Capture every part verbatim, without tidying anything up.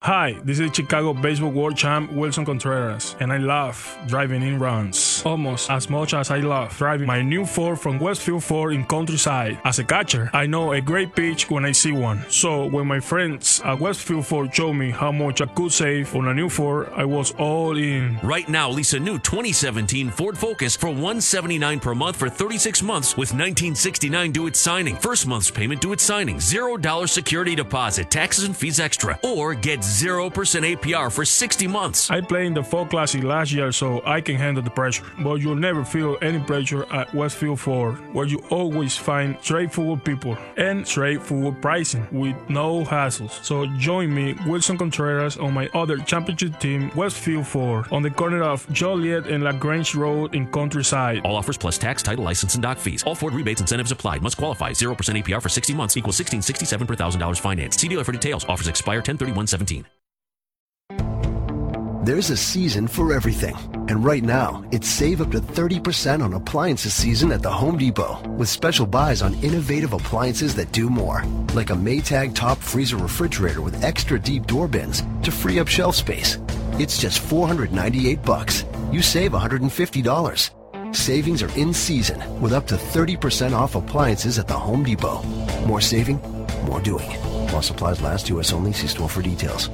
Hi, this is Chicago Baseball World Champ Wilson Contreras, and I love driving in runs almost as much as I love driving my new Ford from Westfield Ford in Countryside. As a catcher, I know a great pitch when I see one. So when my friends at Westfield Ford showed me how much I could save on a new Ford, I was all in. Right now, lease a new twenty seventeen Ford Focus for one hundred seventy-nine dollars per month for thirty-six months with nineteen sixty-nine due at signing. First month's payment due at signing. zero dollars security deposit, taxes and fees extra. Or get zero percent A P R for sixty months. I played in the Ford Classic last year, so I can handle the pressure. But you'll never feel any pressure at Westfield Ford, where you always find straightforward people and straightforward pricing with no hassles. So join me, Wilson Contreras, on my other championship team, Westfield Ford, on the corner of Joliet and LaGrange Road in Countryside. All offers plus tax, title, license, and dock fees. All Ford rebates, incentives applied. Must qualify. zero percent A P R for sixty months equals sixteen sixty-seven per one thousand dollars finance. See dealer for details. Offers expire ten thirty-one seventeen. There's a season for everything, and right now, it's save up to thirty percent on appliances season at the Home Depot, with special buys on innovative appliances that do more, like a Maytag top freezer refrigerator with extra deep door bins to free up shelf space. It's just four hundred ninety-eight bucks. You save one hundred fifty dollars. Savings are in season with up to thirty percent off appliances at the Home Depot. More saving, more doing. While supplies last, U S only. See store for details.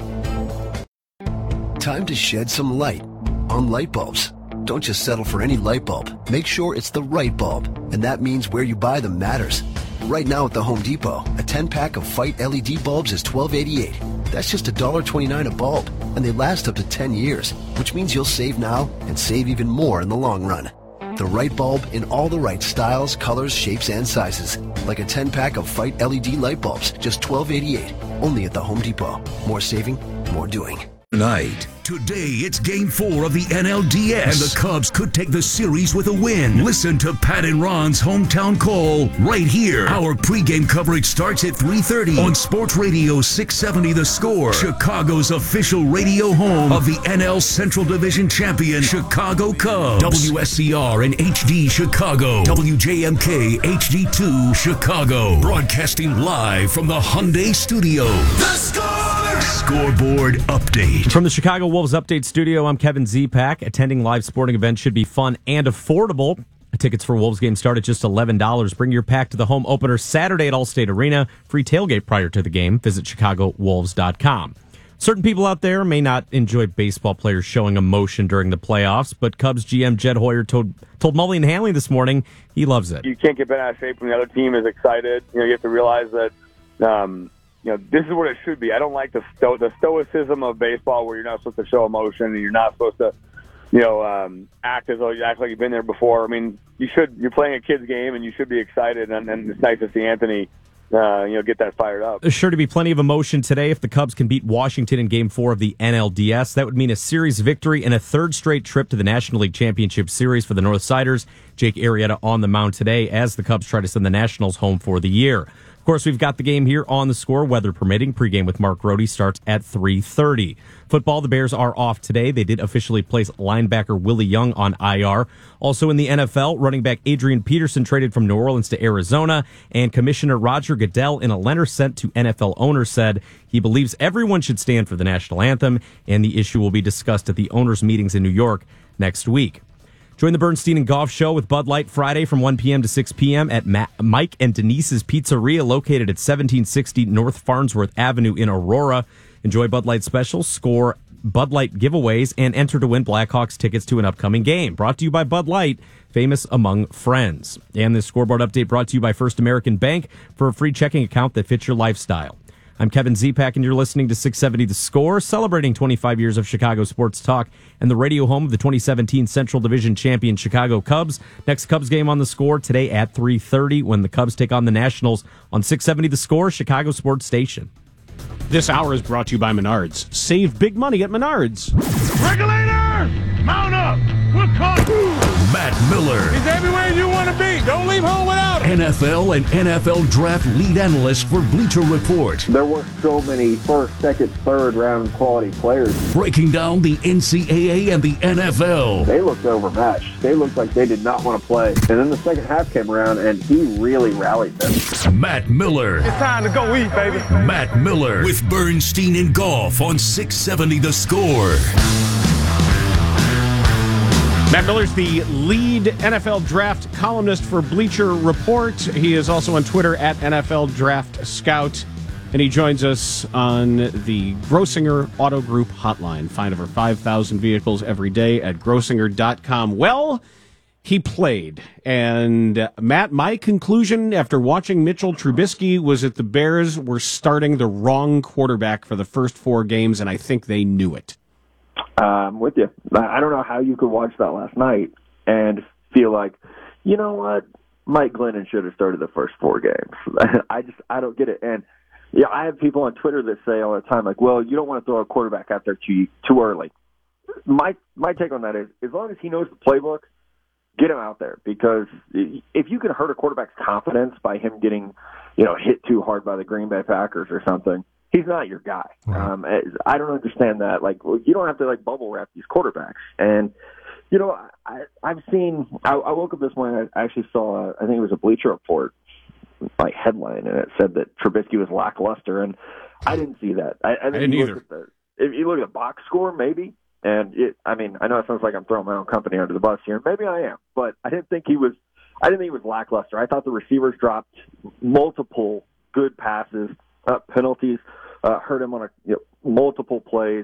Time to shed some light on light bulbs. Don't just settle for any light bulb. Make sure it's the right bulb, and that means where you buy them matters. Right now at the Home Depot, a ten-pack of Fight L E D bulbs is twelve eighty-eight. That's just one dollar twenty-nine a bulb, and they last up to ten years, which means you'll save now and save even more in the long run. The right bulb in all the right styles, colors, shapes, and sizes. Like a ten-pack of Fight L E D light bulbs, just twelve eighty-eight. Only at the Home Depot. More saving, more doing. Night. Today, it's game four of the N L D S, and the Cubs could take the series with a win. Listen to Pat and Ron's hometown call right here. Our pregame coverage starts at three thirty on Sports Radio six seventy The Score, Chicago's official radio home of the N L Central Division champion Chicago Cubs. W S C R and H D Chicago, W J M K H D two Chicago, broadcasting live from the Hyundai Studios. The Score! Scoreboard update. From the Chicago Wolves Update Studio, I'm Kevin Zipak. Attending live sporting events should be fun and affordable. Tickets for Wolves games start at just eleven dollars. Bring your pack to the home opener Saturday at Allstate Arena. Free tailgate prior to the game. Visit chicago wolves dot com. Certain people out there may not enjoy baseball players showing emotion during the playoffs, but Cubs G M Jed Hoyer told, told Mully and Hanley this morning he loves it. You can't get bent out of shape when the other team is excited. You know, you have to realize that um, you know, this is what it should be. I don't like the sto- the stoicism of baseball where you're not supposed to show emotion and you're not supposed to, you know, um, act as though you act like you've been there before. I mean, you should. You're playing a kid's game and you should be excited. And, and it's nice to see Anthony, uh, you know, get that fired up. There's sure to be plenty of emotion today if the Cubs can beat Washington in Game Four of the N L D S. That would mean a series victory and a third straight trip to the National League Championship Series for the Northsiders. Jake Arrieta on the mound today as the Cubs try to send the Nationals home for the year. Of course, we've got the game here on The Score, weather permitting. Pregame with Mark Rohde starts at three thirty. Football, the Bears are off today. They did officially place linebacker Willie Young on I R. Also in the N F L, running back Adrian Peterson traded from New Orleans to Arizona, and Commissioner Roger Goodell, in a letter sent to N F L owners, said he believes everyone should stand for the national anthem, and the issue will be discussed at the owners' meetings in New York next week. Join the Bernstein and Golf Show with Bud Light Friday from one p.m. to six p.m. at Ma- Mike and Denise's Pizzeria, located at seventeen sixty North Farnsworth Avenue in Aurora. Enjoy Bud Light specials, score Bud Light giveaways, and enter to win Blackhawks tickets to an upcoming game. Brought to you by Bud Light, famous among friends. And this scoreboard update brought to you by First American Bank for a free checking account that fits your lifestyle. I'm Kevin Zipak, and you're listening to six seventy The Score, celebrating twenty-five years of Chicago sports talk and the radio home of the twenty seventeen Central Division champion Chicago Cubs. Next Cubs game on The Score today at three thirty when the Cubs take on the Nationals on six seventy The Score, Chicago Sports Station. This hour is brought to you by Menards. Save big money at Menards. Regulator! Mount up. We're coming. Matt Miller. He's everywhere you want to be. Don't leave home without him. N F L and N F L Draft lead analyst for Bleacher Report. There were so many first, second, third round quality players. Breaking down the N C double A and the N F L. They looked overmatched. They looked like they did not want to play. And then the second half came around, and he really rallied them. Matt Miller. It's time to go eat, baby. Matt Miller with Bernstein and Golf on six seventy The Score. Matt Miller's the lead N F L draft columnist for Bleacher Report. He is also on Twitter at N F L Draft Scout. And he joins us on the Grossinger Auto Group hotline. Find over five thousand vehicles every day at grossinger dot com. Well, he played. And, uh, Matt, my conclusion after watching Mitchell Trubisky was that the Bears were starting the wrong quarterback for the first four games, and I think they knew it. I'm with you. I don't know how you could watch that last night and feel like, you know what, Mike Glennon should have started the first four games. I just, I don't get it. And yeah, I have people on Twitter that say all the time, like, well, you don't want to throw a quarterback out there too too early. My my take on that is, as long as he knows the playbook, get him out there, because if you can hurt a quarterback's confidence by him getting, you know, hit too hard by the Green Bay Packers or something, he's not your guy. Right. Um, I don't understand that. Like, you don't have to like bubble wrap these quarterbacks. And you know, I, I've seen. I, I woke up this morning. I actually saw. A, I think it was a Bleacher Report like headline, and it said that Trubisky was lackluster, and I didn't see that. I, I, think I didn't you either. Look at the, if you look at the box score, maybe. And it, I mean, I know it sounds like I'm throwing my own company under the bus here. Maybe I am, but I didn't think he was. I didn't think he was lackluster. I thought the receivers dropped multiple good passes, uh, penalties, uh, hurt him on a, you know, multiple plays.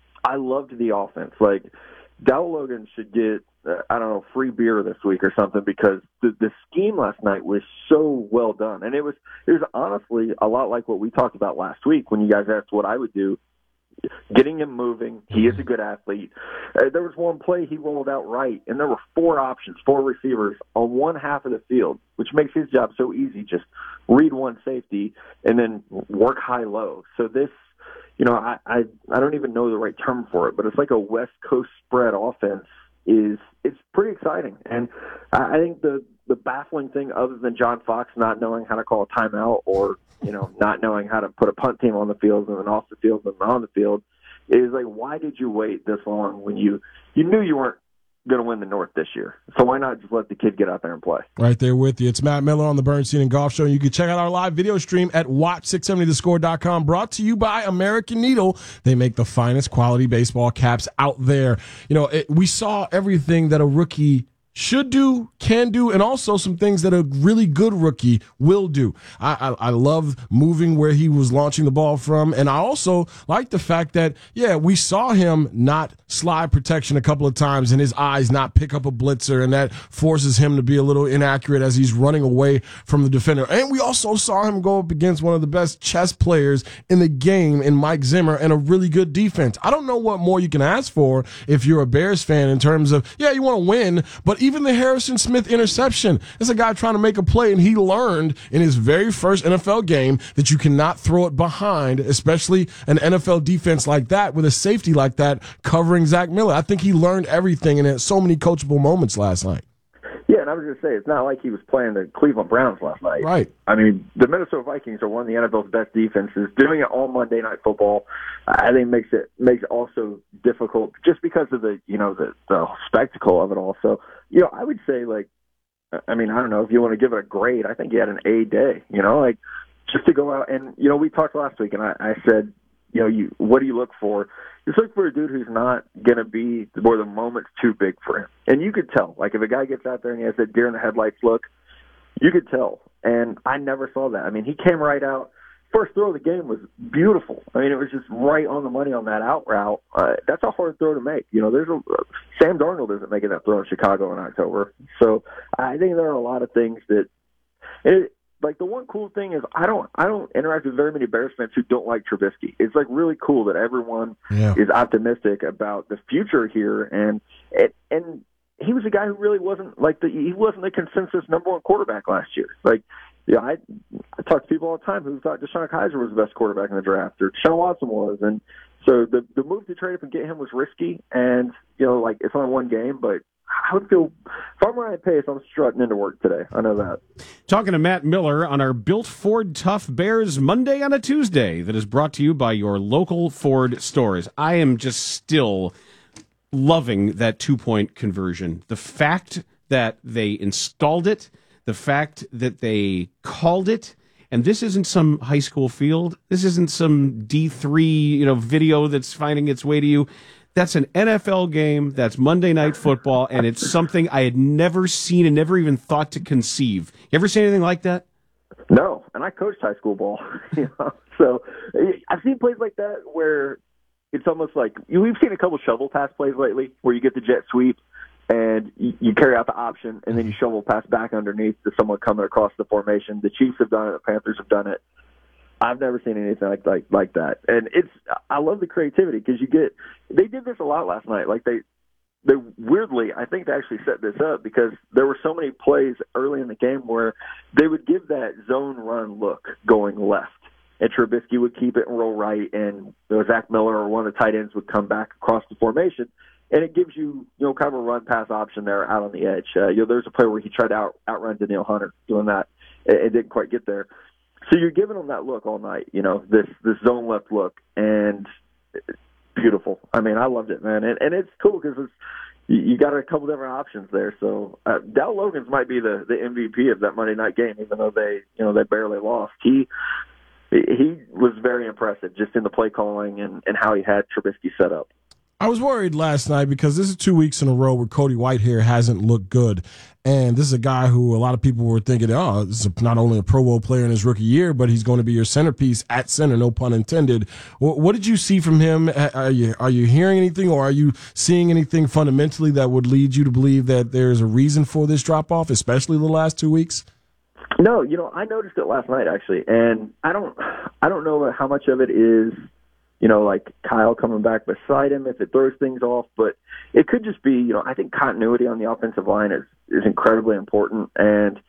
I loved the offense. Like, Dowell Logan should get, uh, I don't know, free beer this week or something, because the, the scheme last night was so well done, and it was it was honestly a lot like what we talked about last week when you guys asked what I would do. Getting him moving. He is a good athlete. Uh, there was one play he rolled out right, and there were four options, four receivers on one half of the field, which makes his job so easy. Just read one safety and then work high-low. So this, you know, I, I I don't even know the right term for it, but it's like a West Coast spread offense. Is it's pretty exciting. And I, I think the, the baffling thing, other than John Fox not knowing how to call a timeout, or you know, not knowing how to put a punt team on the field and then off the field and then on the field, is like, why did you wait this long when you, you knew you weren't going to win the North this year? So why not just let the kid get out there and play? Right there with you. It's Matt Miller on the Bernstein and Golf Show. You can check out our live video stream at watch six seventy the score dot com, brought to you by American Needle. They make the finest quality baseball caps out there. You know, it, we saw everything that a rookie should do, can do, and also some things that a really good rookie will do. I, I, I love moving where he was launching the ball from, and I also like the fact that, yeah, we saw him not slide protection a couple of times and his eyes not pick up a blitzer, and that forces him to be a little inaccurate as he's running away from the defender. And we also saw him go up against one of the best chess players in the game in Mike Zimmer and a really good defense. I don't know what more you can ask for if you're a Bears fan in terms of, yeah, you want to win, but even the Harrison Smith interception, it's a guy trying to make a play, and he learned in his very first N F L game that you cannot throw it behind, especially an N F L defense like that with a safety like that covering Zach Miller. I think he learned everything and had so many coachable moments last night. Yeah, and I was going to say, it's not like he was playing the Cleveland Browns last night. Right. I mean, the Minnesota Vikings are one of the N F L's best defenses. Doing it all Monday Night Football, I think makes it makes it also difficult just because of the, you know, the, the spectacle of it all. So, you know, I would say, like, I mean, I don't know if you want to give it a grade. I think he had an A day, you know, like, just to go out and, you know, we talked last week, and I, I said, you know, you what do you look for? Just look for a dude who's not going to be where the moment's too big for him. And you could tell. Like, if a guy gets out there and he has that deer in the headlights look, you could tell. And I never saw that. I mean, he came right out. First throw of the game was beautiful. I mean, it was just right on the money on that out route. Uh, that's a hard throw to make. You know, there's a uh, Sam Darnold isn't making that throw in Chicago in October. So I think there are a lot of things that it, like, the one cool thing is I don't I don't interact with very many Bears fans who don't like Trubisky. It's like really cool that everyone yeah. is optimistic about the future here, and and and he was a guy who really wasn't like the he wasn't the consensus number one quarterback last year. Like, yeah, I I talk to people all the time who thought Deshaun Kaiser was the best quarterback in the draft, or Deshaun Watson was, and So the the move to trade up and get him was risky, and you know, like it's only one game, but I would feel if I'm Ryan Pace, I'm strutting into work today. I know that. Talking to Matt Miller on our Built Ford Tough Bears Monday on a Tuesday that is brought to you by your local Ford stores. I am just still loving that two-point conversion. The fact that they installed it, the fact that they called it, and this isn't some high school field. This isn't some D three, you know, video that's finding its way to you. That's an N F L game. That's Monday Night Football, and it's something I had never seen and never even thought to conceive. You ever seen anything like that? No, and I coached high school ball. You know? So I've seen plays like that where it's almost like we've seen a couple shovel pass plays lately where you get the jet sweep and you, you carry out the option, and then you shovel pass back underneath to someone coming across the formation. The Chiefs have done it. The Panthers have done it. I've never seen anything like like, like that, and it's I love the creativity because you get they did this a lot last night. Like they they weirdly I think they actually set this up because there were so many plays early in the game where they would give that zone run look going left, and Trubisky would keep it and roll right, and you know, Zach Miller or one of the tight ends would come back across the formation, and it gives you you know kind of a run pass option there out on the edge. Uh, you know, there's a play where he tried to out outrun Danielle Hunter doing that, it, it didn't quite get there. So you're giving them that look all night, you know, this this zone left look, and beautiful. I mean, I loved it, man, and and it's cool because it's you, you got a couple different options there. So uh, Dow Logans might be the, the M V P of that Monday night game, even though they you know they barely lost. He he was very impressive just in the play calling and, and how he had Trubisky set up. I was worried last night because this is two weeks in a row where Cody Whitehair hasn't looked good. And this is a guy who a lot of people were thinking, oh, this is not only a Pro Bowl player in his rookie year, but he's going to be your centerpiece at center, no pun intended. What did you see from him? Are you, are you hearing anything, or are you seeing anything fundamentally that would lead you to believe that there's a reason for this drop-off, especially the last two weeks? No, you know, I noticed it last night, actually. And I don't, I don't know how much of it is, you know, like Kyle coming back beside him, if it throws things off, but it could just be, you know, I think continuity on the offensive line is, is incredibly important, and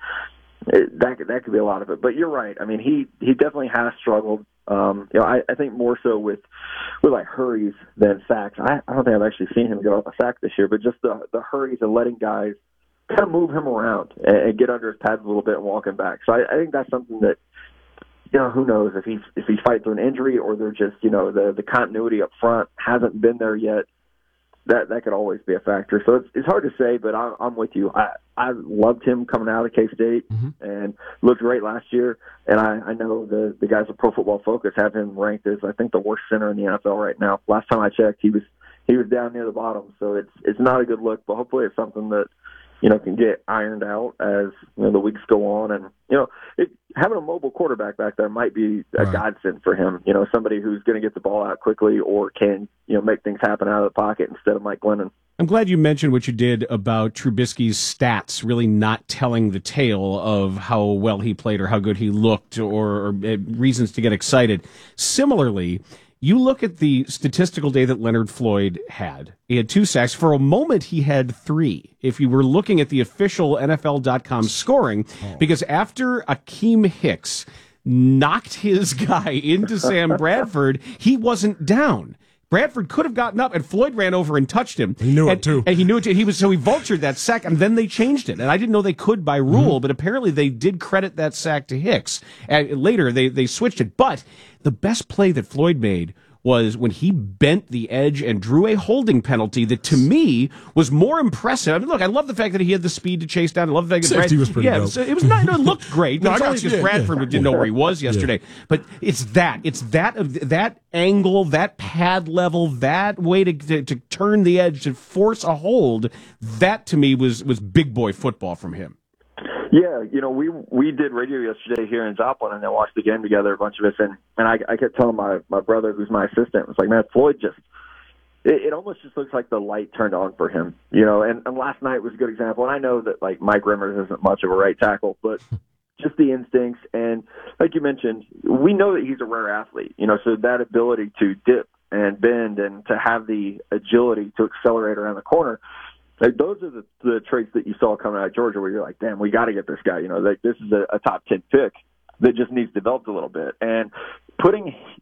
it, that could, that could be a lot of it. But you're right. I mean, he, he definitely has struggled. Um, you know, I, I think more so with, with like hurries than sacks. I, I don't think I've actually seen him get off a sack this year, but just the, the hurries and letting guys kind of move him around and, and get under his pads a little bit and walk him back. So I, I think that's something that, you know, who knows if he's if he's fighting through an injury or they're just, you know, the the continuity up front hasn't been there yet. That that could always be a factor. So it's it's hard to say, but I'm I'm with you. I I loved him coming out of K-State mm-hmm. and looked great last year. And I, I know the the guys at Pro Football Focus have him ranked as I think the worst center in the N F L right now. Last time I checked, he was he was down near the bottom. So it's it's not a good look, but hopefully it's something that, you know, can get ironed out as, you know, the weeks go on. And, you know, it, having a mobile quarterback back there might be a right. godsend for him. You know, somebody who's going to get the ball out quickly or can, you know, make things happen out of the pocket instead of Mike Glennon. I'm glad you mentioned what you did about Trubisky's stats really not telling the tale of how well he played or how good he looked or, or uh, reasons to get excited. Similarly, you look at the statistical day that Leonard Floyd had. He had two sacks. For a moment, he had three. If you were looking at the official N F L dot com scoring, oh. because after Akeem Hicks knocked his guy into Sam Bradford, he wasn't down. Bradford could have gotten up, and Floyd ran over and touched him. He knew and, it, too. And he knew it, too. He was, so he vultured that sack, and then they changed it. And I didn't know they could by rule, mm-hmm. but apparently they did credit that sack to Hicks. And later, they, they switched it. But the best play that Floyd made was when he bent the edge and drew a holding penalty that, to me, was more impressive. I mean, look, I love the fact that he had the speed to chase down. I love the fact that Safety Brad, was pretty yeah, dope. It was, it was not, no, it looked great. no, But I it's got only you. because Yeah, Bradford yeah. didn't know where he was yesterday. Yeah. But it's that. It's that of that angle, that pad level, that way to, to to turn the edge to force a hold. That, to me, was was big boy football from him. Yeah, you know, we we did radio yesterday here in Joplin, and then watched the game together, a bunch of us, and, and I, I kept telling my, my brother, who's my assistant, was like, man, Floyd just, it, it almost just looks like the light turned on for him, you know, and, and last night was a good example, and I know that, like, Mike Rimmers isn't much of a right tackle, but just the instincts, and like you mentioned, we know that he's a rare athlete, you know, so that ability to dip and bend and to have the agility to accelerate around the corner, like, those are the, the traits that you saw coming out of Georgia where you're like, damn, we got to get this guy. You know, like, this is a, a top ten pick that just needs developed a little bit. And putting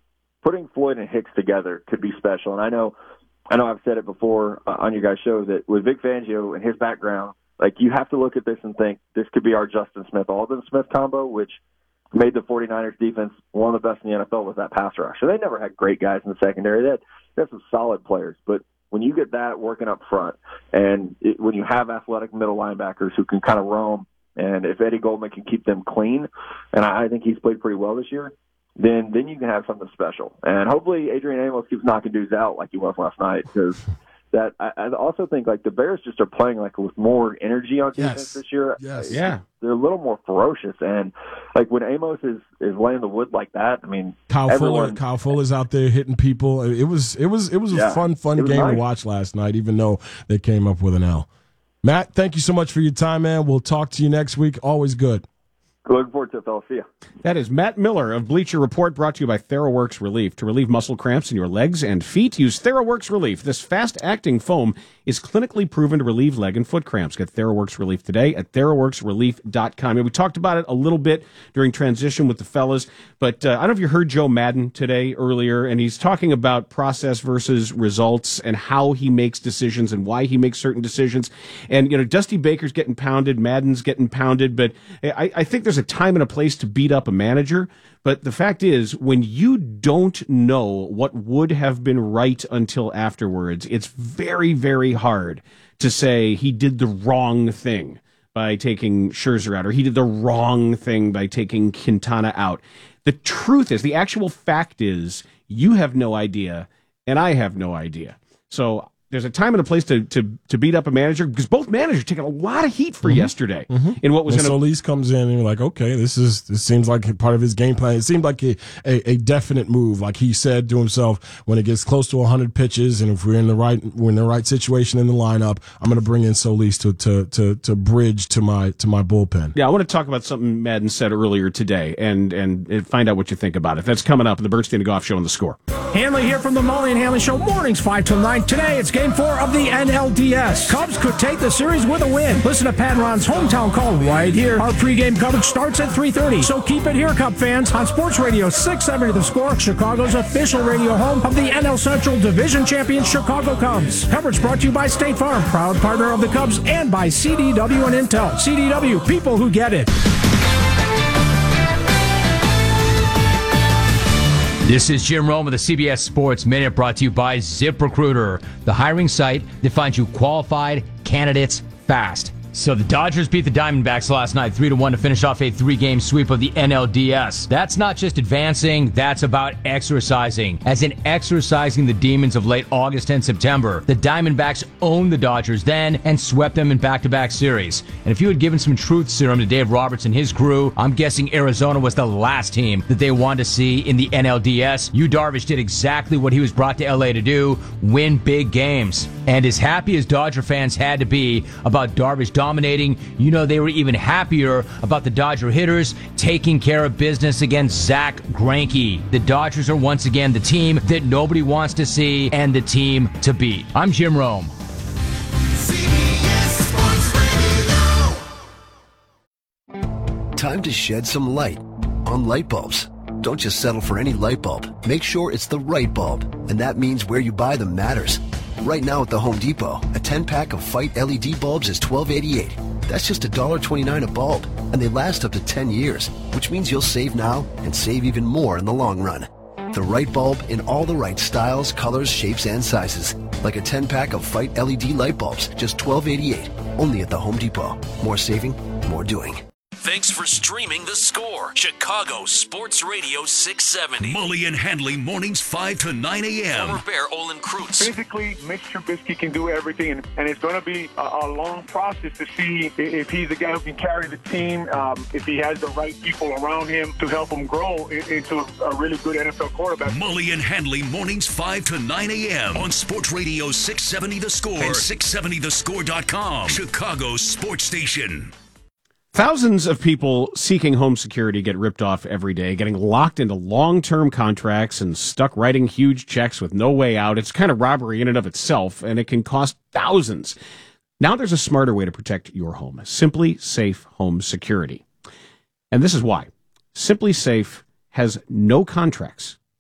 putting Floyd and Hicks together could be special. And I know, I know I've said it before uh, on your guys' show that with Vic Fangio and his background, like you have to look at this and think this could be our Justin Smith, Aldon Smith combo, which made the 49ers defense one of the best in the N F L with that pass rush. So they never had great guys in the secondary. They had, they had some solid players, but when you get that working up front, and it, when you have athletic middle linebackers who can kind of roam, and if Eddie Goldman can keep them clean, and I, I think he's played pretty well this year, then then you can have something special. And hopefully Adrian Amos keeps knocking dudes out like he was last night, because that I, I also think like the Bears just are playing like with more energy on defense yes. this year. Yes. Yeah. They're a little more ferocious, and like when Amos is, is laying the wood like that, I mean, Kyle everyone, Fuller, Kyle Fuller's out there hitting people. It was it was it was a Yeah. fun fun was game nice. to watch last night, even though they came up with an L. Matt, thank you so much for your time, man. We'll talk to you next week. Always good. Looking forward to it, fellas. See ya. That is Matt Miller of Bleacher Report, brought to you by TheraWorks Relief. To relieve muscle cramps in your legs and feet, use TheraWorks Relief. This fast-acting foam is clinically proven to relieve leg and foot cramps. Get TheraWorks Relief today at theraworks relief dot com. We talked about it a little bit during transition with the fellas, but uh, I don't know if you heard Joe Madden today earlier, and he's talking about process versus results and how he makes decisions and why he makes certain decisions. And, you know, Dusty Baker's getting pounded, Madden's getting pounded, but I, I think there's a time and a place to beat up a manager. But the fact is, when you don't know what would have been right until afterwards, it's very, very hard to say he did the wrong thing by taking Scherzer out, or he did the wrong thing by taking Quintana out. The truth is, the actual fact is, you have no idea, and I have no idea. So there's a time and a place to to, to beat up a manager, because both managers taking a lot of heat for mm-hmm. yesterday mm-hmm. in what was and going to. Solis comes in and you're like, okay, this is this seems like part of his game plan. It seemed like a, a, a definite move, like he said to himself, when it gets close to one hundred pitches, and if we're in the right we're in the right situation in the lineup, I'm going to bring in Solis to to to to bridge to my to my bullpen. Yeah, I want to talk about something Madden said earlier today, and and, and find out what you think about it. That's coming up in the Bernstein and Goff Show on The Score. Hanley here from the Mully and Hanley Show, mornings five till nine. Today it's Game Four of the N L D S. Cubs could take the series with a win. Listen to Pat and Ron's hometown call right here. Our pregame coverage starts at three thirty. So keep it here, Cub fans, on Sports Radio six seventy The Score, Chicago's official radio home of the N L Central Division champion Chicago Cubs. Coverage brought to you by State Farm, proud partner of the Cubs, and by C D W and Intel. C D W, people who get it. This is Jim Rome with the C B S Sports Minute, brought to you by ZipRecruiter, the hiring site that finds you qualified candidates fast. So the Dodgers beat the Diamondbacks last night three to one to finish off a three-game sweep of the N L D S. That's not just advancing, that's about exercising. As in exercising the demons of late August and September. The Diamondbacks owned the Dodgers then and swept them in back-to-back series. And if you had given some truth serum to Dave Roberts and his crew, I'm guessing Arizona was the last team that they wanted to see in the N L D S. Yu Darvish did exactly what he was brought to L A to do, win big games. And as happy as Dodger fans had to be about Darvish dominating, you know they were even happier about the Dodger hitters taking care of business against Zach Greinke. The Dodgers are once again the team that nobody wants to see and the team to beat. I'm Jim Rome. Time to shed some light on light bulbs. Don't just settle for any light bulb. Make sure it's the right bulb, and that means where you buy them matters. Right now at the Home Depot, a ten-pack of Fight L E D bulbs is twelve eighty-eight. That's just one dollar twenty-nine a bulb, and they last up to ten years, which means you'll save now and save even more in the long run. The right bulb in all the right styles, colors, shapes, and sizes. Like a ten-pack of Fight L E D light bulbs, just twelve eighty-eight. Only at the Home Depot. More saving, more doing. Thanks for streaming The Score, Chicago Sports Radio six seventy. Mully and Hanley, mornings five to nine a.m. Former Bear Olin Kreutz. Basically, Mitch Trubisky can do everything, and, and it's going to be a, a long process to see if he's the guy who can carry the team, um, if he has the right people around him to help him grow into a really good N F L quarterback. Mully and Hanley, mornings five to nine a.m. on Sports Radio six seventy The Score and six seventy the score dot com, Chicago's sports station. Thousands of people seeking home security get ripped off every day, getting locked into long-term contracts and stuck writing huge checks with no way out. It's kind of robbery in and of itself, and it can cost thousands. Now there's a smarter way to protect your home. Simply Safe Home Security. And this is why. Simply Safe has no contracts,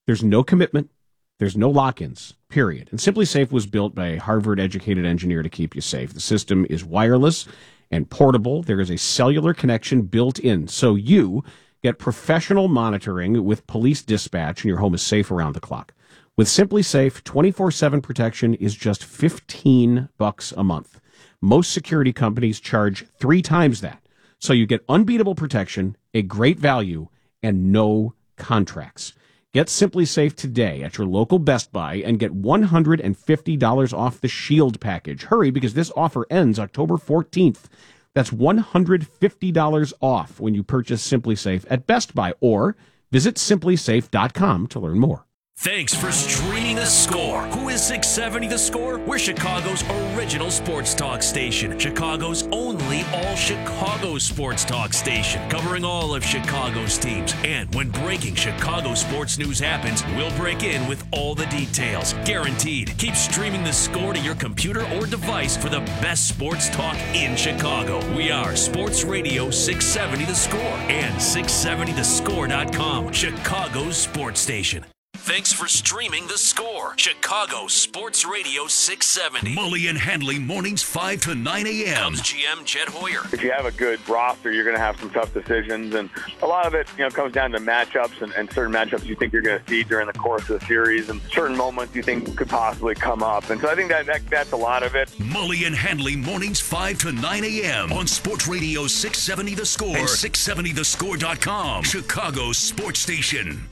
There's no commitment. There's no lock-ins, period. And SimpliSafe was built by a Harvard-educated engineer to keep you safe. The system is wireless and portable. There is a cellular connection built in, so you get professional monitoring with police dispatch, and your home is safe around the clock. With SimpliSafe, twenty-four seven protection is just fifteen bucks a month. Most security companies charge three times that. So you get unbeatable protection, a great value, and no contracts. Get SimpliSafe today at your local Best Buy and get one hundred fifty dollars off the Shield package. Hurry, because this offer ends October fourteenth. That's one hundred fifty dollars off when you purchase SimpliSafe at Best Buy, or visit simply safe dot com to learn more. Thanks for streaming The Score. Who is six seventy The Score? We're Chicago's original sports talk station. Chicago's only all-Chicago sports talk station. Covering all of Chicago's teams. And when breaking Chicago sports news happens, we'll break in with all the details. Guaranteed. Keep streaming The Score to your computer or device for the best sports talk in Chicago. We are Sports Radio six seventy The Score and six seventy the score dot com. Chicago's sports station. Thanks for streaming The Score. Chicago Sports Radio six seventy. Mully and Handley mornings five to nine a.m. Cubs G M Jed Hoyer. If you have a good roster, you're going to have some tough decisions, and a lot of it, you know, comes down to matchups and, and certain matchups you think you're going to see during the course of the series, and certain moments you think could possibly come up. And so I think that, that that's a lot of it. Mully and Handley mornings five to nine a.m. on Sports Radio six seventy The Score and six seventy the score dot com. Chicago's sports station.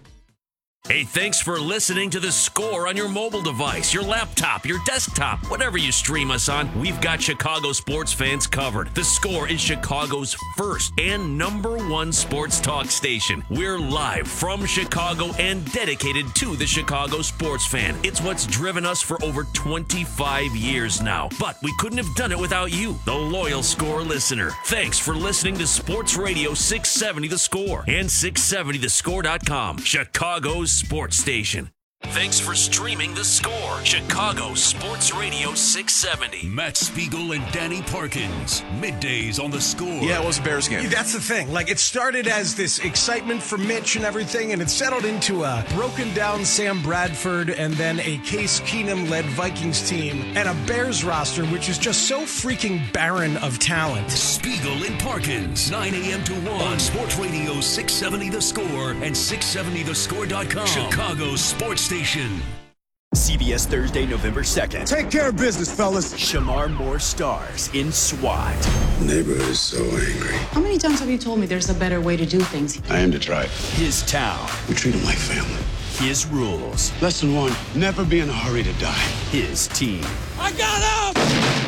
Hey, thanks for listening to The Score on your mobile device, your laptop, your desktop, whatever you stream us on. We've got Chicago sports fans covered. The Score is Chicago's first and number one sports talk station. We're live from Chicago and dedicated to the Chicago sports fan. It's what's driven us for over twenty-five years now. But we couldn't have done it without you, the loyal Score listener. Thanks for listening to Sports Radio six seventy The Score and six seventy the score dot com. Chicago's sports station. Thanks for streaming The Score. Chicago Sports Radio six seventy. Matt Spiegel and Danny Parkins. Middays on The Score. Yeah, it was a Bears game. That's the thing. Like, it started as this excitement for Mitch and everything, and it settled into a broken down Sam Bradford and then a Case Keenum-led Vikings team and a Bears roster, which is just so freaking barren of talent. Spiegel and Parkins. nine a.m. to one on Sports Radio six seventy The Score and six seventy the score dot com. Chicago's sports station. C B S Thursday, November second. Take care of business, fellas. Shamar Moore stars in SWAT. The neighborhood is so angry. How many times have you told me there's a better way to do things? I am to try it. His town. We treat them like family. His rules. Lesson one, never be in a hurry to die. His team. I got him!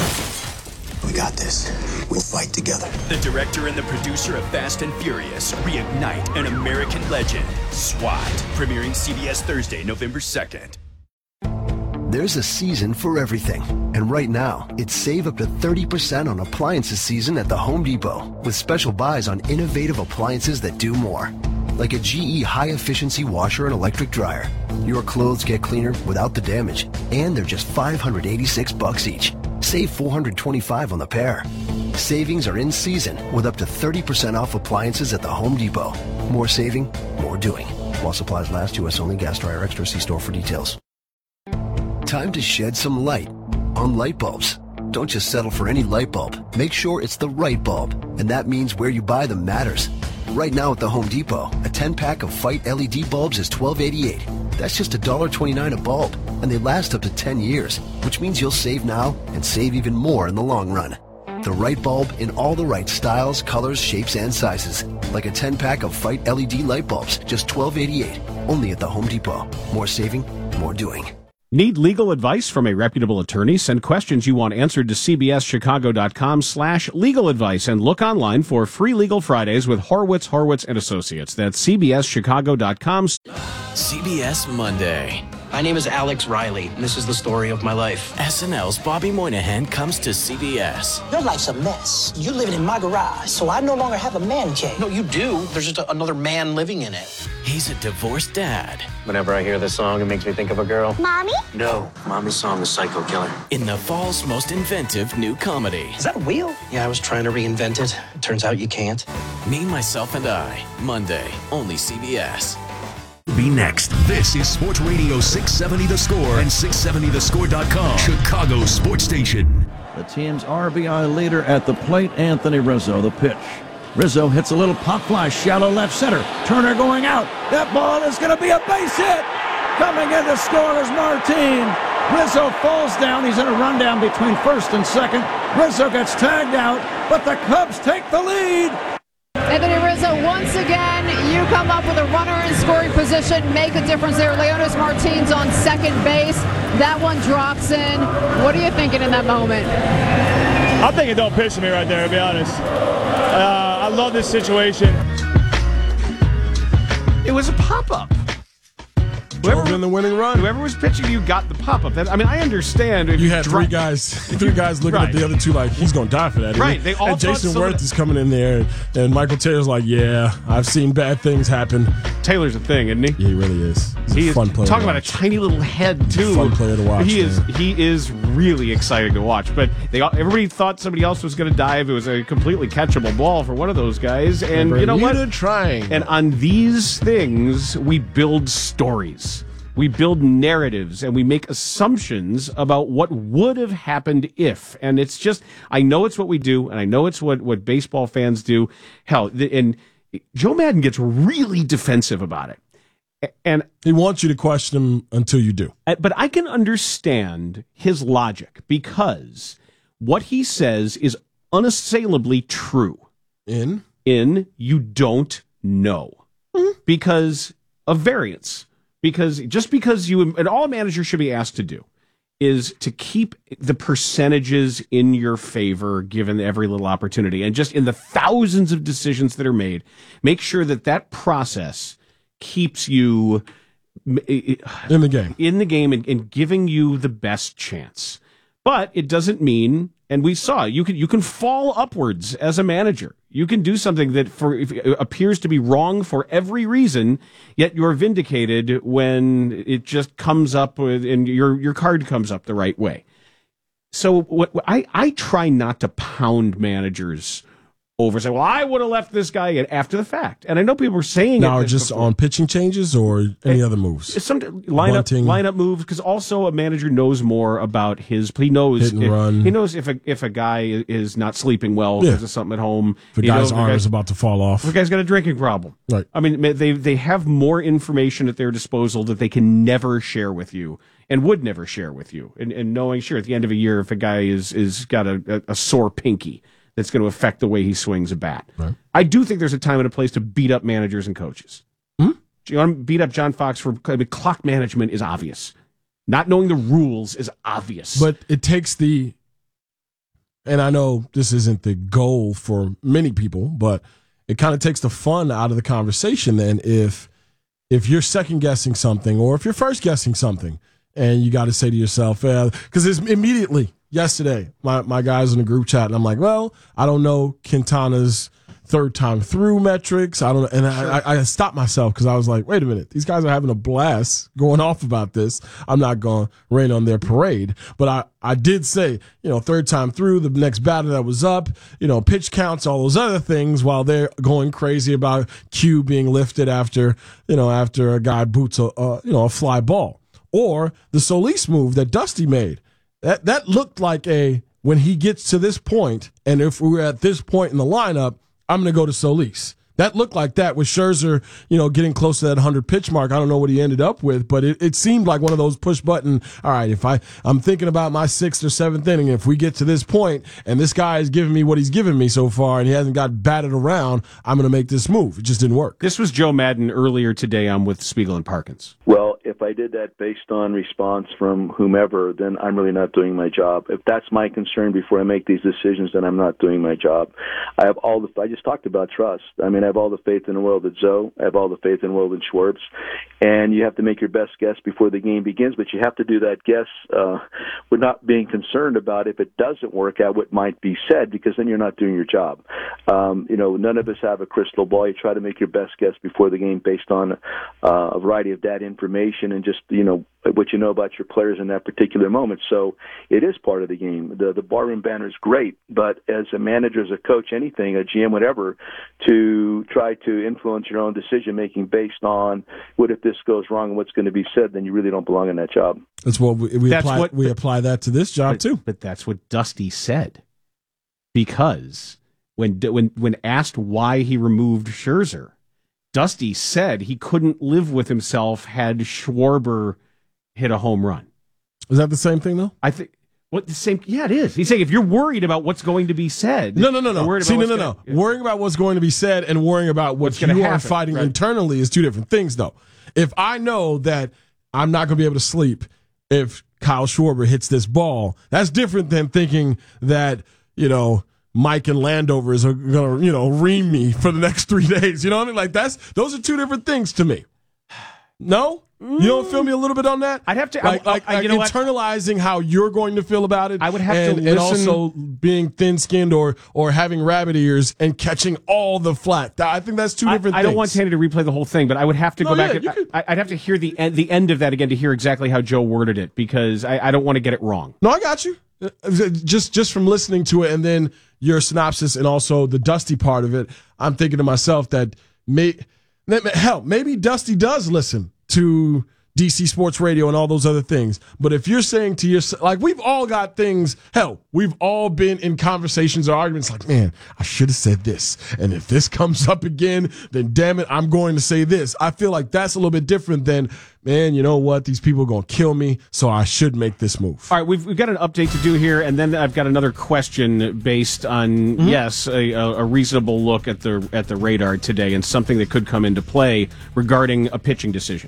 We got this. We'll fight together. The director and the producer of Fast and Furious reignite an American legend. SWAT. Premiering C B S Thursday, November second. There's a season for everything. And right now, it's save up to thirty percent on appliances season at the Home Depot with special buys on innovative appliances that do more. Like a G E high-efficiency washer and electric dryer. Your clothes get cleaner without the damage. And they're just five hundred eighty-six bucks each. Save four hundred twenty-five on the pair. Savings are in season with up to thirty percent off appliances at the Home Depot. More saving, more doing. While supplies last, U S only. Gas dryer extra. See store for details. Time to shed some light on light bulbs. Don't just settle for any light bulb. Make sure it's the right bulb. And that means where you buy them matters. Right now at the Home Depot, a ten-pack of Fight L E D bulbs is twelve eighty-eight. That's just one dollar twenty-nine a bulb, and they last up to ten years, which means you'll save now and save even more in the long run. The right bulb in all the right styles, colors, shapes, and sizes. Like a ten-pack of Fight L E D light bulbs, just twelve eighty-eight. Only at the Home Depot. More saving, more doing. Need legal advice from a reputable attorney? Send questions you want answered to C B S Chicago dot com slash legal advice and look online for free Legal Fridays with Horwitz, Horwitz and Associates. That's C B S Chicago dot com. C B S Monday. My name is Alex Riley, and this is the story of my life. S N L's Bobby Moynihan comes to C B S. Your life's a mess. You're living in my garage, so I no longer have a man cave. No, you do. There's just a, another man living in it. He's a divorced dad. Whenever I hear this song, it makes me think of a girl. Mommy? No, Mommy's song is Psycho Killer. In the fall's most inventive new comedy. Is that a wheel? Yeah, I was trying to reinvent it. Turns out you can't. Me, Myself, and I. Monday, only C B S. be next. This is Sports Radio six seventy The Score and six seventy the score dot com, Chicago sports station. The team's R B I leader at the plate, Anthony Rizzo, the pitch. Rizzo hits a little pop fly, shallow left center. Turner going out. That ball is going to be a base hit. Coming in to score is Martin. Rizzo falls down. He's in a rundown between first and second. Rizzo gets tagged out, but the Cubs take the lead. Anthony Rizzo, once again, you come up with a runner in scoring position, make a difference there. Leonys Martin's on second base. That one drops in. What are you thinking in that moment? I'm thinking don't pitch to me right there, to be honest. Uh, I love this situation. It was a pop-up. Whoever in the winning run. Whoever was pitching you got the pop-up. That, I mean, I understand. If you had dri- three guys, three guys looking right. at the other two like he's going to die for that. Right. They all and Jason someone... Worth is coming in there, and, and Michael Taylor's like, "Yeah, I've seen bad things happen." Taylor's a thing, isn't he? Yeah, he really is. He's he a fun is player. Talking about a tiny little head too. Fun player to watch. He is. Man. He is really exciting to watch. But they all, everybody thought somebody else was going to dive. It was a completely catchable ball for one of those guys. And you know what? Trying. And on these things, we build stories. We build narratives and we make assumptions about what would have happened if. And it's just, I know it's what we do, and I know it's what, what baseball fans do. Hell, and Joe Maddon gets really defensive about it. And he wants you to question him until you do. But I can understand his logic because what he says is unassailably true. In? In you don't know. Mm-hmm. Because of variance. Because just because you, and all a manager should be asked to do is to keep the percentages in your favor given every little opportunity. And just in the thousands of decisions that are made, make sure that that process keeps you in the game, in the game and, and giving you the best chance. But it doesn't mean, and we saw, you can you can fall upwards as a manager. You can do something that for if, appears to be wrong for every reason, yet you're vindicated when it just comes up with, and your your card comes up the right way. So what I I try not to pound managers over, say, well, I would have left this guy in after the fact. And I know people were saying now it just before. On pitching changes or any it, other moves. Some lineup Bunting. lineup moves, because also a manager knows more about his. He knows Hit and if, run. he knows if a if a guy is not sleeping well because yeah. of something at home. The guy's arm is about to fall off. The guy's got a drinking problem. Right. I mean, they they have more information at their disposal that they can never share with you and would never share with you. And, and knowing, sure, at the end of a year, if a guy is is got a, a, a sore pinky, that's going to affect the way he swings a bat. Right. I do think there's a time and a place to beat up managers and coaches. Hmm? You want to beat up John Fox for I mean, clock management is obvious. Not knowing the rules is obvious. But it takes the, and I know this isn't the goal for many people, but it kind of takes the fun out of the conversation then if if you're second guessing something or if you're first guessing something and you got to say to yourself, because uh, it's immediately, yesterday, my, my guys in the group chat, and I'm like, well, I don't know Quintana's third time through metrics. I don't know. And I, I, I stopped myself because I was like, wait a minute. These guys are having a blast going off about this. I'm not going to rain on their parade. But I, I did say, you know, third time through, the next batter that was up, you know, pitch counts, all those other things while they're going crazy about Q being lifted after, you know, after a guy boots a, uh, you know, a fly ball. Or the Solis move that Dusty made. That that looked like a, when he gets to this point, and if we were at this point in the lineup, I'm going to go to Solis. That looked like that with Scherzer, you know, getting close to that one hundred pitch mark. I don't know what he ended up with, but it, it seemed like one of those push button, all right, if I, I'm thinking about my sixth or seventh inning, if we get to this point and this guy is giving me what he's given me so far and he hasn't got batted around, I'm going to make this move. It just didn't work. This was Joe Maddon earlier today on with Spiegel and Parkins. Well, if I did that based on response from whomever, then I'm really not doing my job. If that's my concern before I make these decisions, then I'm not doing my job. I have all the, I just talked about trust. I mean, I have all the faith in the world in Zoe. I have all the faith in the world in Schwartz. And you have to make your best guess before the game begins, but you have to do that guess uh, with not being concerned about if it doesn't work out what might be said, because then you're not doing your job. Um, you know, none of us have a crystal ball. You try to make your best guess before the game based on uh, a variety of that information. information and just, you know, what you know about your players in that particular moment. So it is part of the game. The the barroom banner is great, but as a manager, as a coach, anything, a G M, whatever, to try to influence your own decision making based on what if this goes wrong and what's going to be said, then you really don't belong in that job. That's what we, we That's apply. what, we but, apply that to this job but, too. But that's what Dusty said, because when when when asked why he removed Scherzer, Dusty said he couldn't live with himself had Schwarber hit a home run. Is that the same thing though? I think what the same. Yeah, it is. He's saying if you're worried about what's going to be said, no, no, no, no. See, no, no, no. Yeah. Worrying about what's going to be said and worrying about what What's gonna you are happen, fighting right. internally is two different things, though. If I know that I'm not going to be able to sleep if Kyle Schwarber hits this ball, that's different than thinking that, you know, Mike and Landovers are going to, you know, ream me for the next three days. You know what I mean? Like, that's those are two different things to me. No? You don't feel me a little bit on that? I'd have to, like, I, like, I, like you know internalizing what? how you're going to feel about it. I would have and, to and listen. also being thin-skinned or or having rabbit ears and catching all the flack. I think that's two different I, I things. don't want Tanny to replay the whole thing, but I would have to No, go back. yeah, and, you could- I, I'd have to hear the end, the end of that again to hear exactly how Joe worded it, because I, I don't want to get it wrong. No, I got you. Uh, Just just from listening to it and then your synopsis and also the Dusty part of it, I'm thinking to myself that may that- hell maybe Dusty does listen to D C Sports Radio and all those other things. But if you're saying to yourself, like we've all got things, hell, we've all been in conversations or arguments like, man, I should have said this. And if this comes up again, then damn it, I'm going to say this. I feel like that's a little bit different than, man, you know what? These people are going to kill me, so I should make this move. All right, we've, we've got an update to do here, and then I've got another question based on, Mm-hmm. yes, a, a reasonable look at the at the radar today and something that could come into play regarding a pitching decision.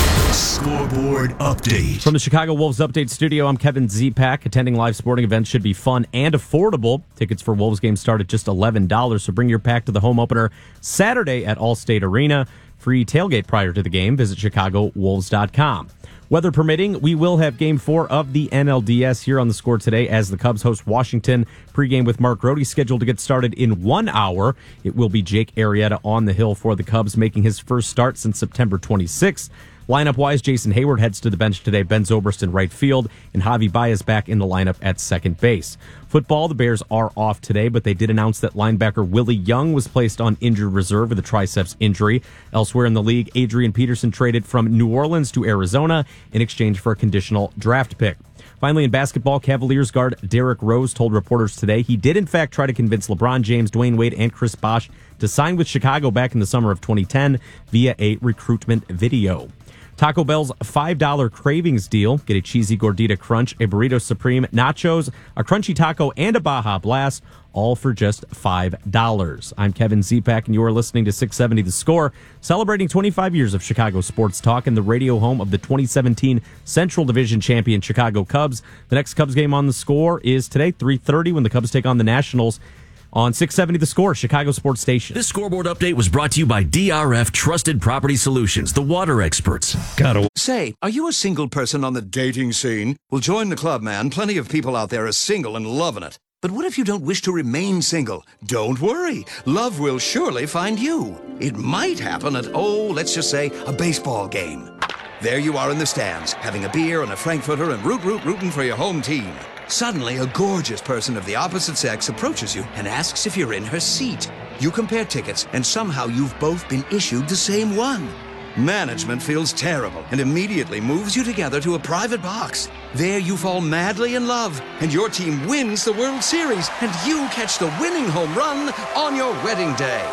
Scoreboard update. From the Chicago Wolves Update Studio, I'm Kevin Zipak. Attending live sporting events should be fun and affordable. Tickets for Wolves games start at just eleven dollars, so bring your pack to the home opener Saturday at Allstate Arena. Free tailgate prior to the game. Visit chicago wolves dot com. Weather permitting, we will have Game four of the N L D S here on The Score today as the Cubs host Washington. Pre-game with Mark Rohde scheduled to get started in one hour. It will be Jake Arrieta on the hill for the Cubs, making his first start since September twenty-sixth. Lineup-wise, Jason Hayward heads to the bench today. Ben Zobrist in right field, and Javi Baez back in the lineup at second base. Football, the Bears are off today, but they did announce that linebacker Willie Young was placed on injured reserve with a triceps injury. Elsewhere in the league, Adrian Peterson traded from New Orleans to Arizona in exchange for a conditional draft pick. Finally, in basketball, Cavaliers guard Derrick Rose told reporters today he did in fact try to convince LeBron James, Dwayne Wade, and Chris Bosh to sign with Chicago back in the summer of twenty ten via a recruitment video. Taco Bell's five dollar Cravings deal. Get a cheesy gordita crunch, a burrito supreme, nachos, a crunchy taco, and a Baja Blast, all for just five dollars. I'm Kevin Zipak, and you are listening to six seventy The Score, celebrating twenty-five years of Chicago sports talk and the radio home of the twenty seventeen Central Division champion Chicago Cubs. The next Cubs game on The Score is today, three thirty, when the Cubs take on the Nationals. On six seventy The Score, Chicago Sports Station. This scoreboard update was brought to you by D R F Trusted Property Solutions, the water experts. Gotta say, are you a single person on the dating scene? Well, join the club, man. Plenty of people out there are single and loving it. But what if you don't wish to remain single? Don't worry. Love will surely find you. It might happen at, oh, let's just say, a baseball game. There you are in the stands, having a beer and a Frankfurter and root, root, rooting for your home team. Suddenly, a gorgeous person of the opposite sex approaches you and asks if you're in her seat. You compare tickets, and somehow you've both been issued the same one. Management feels terrible and immediately moves you together to a private box. There you fall madly in love, and your team wins the World Series, and you catch the winning home run on your wedding day.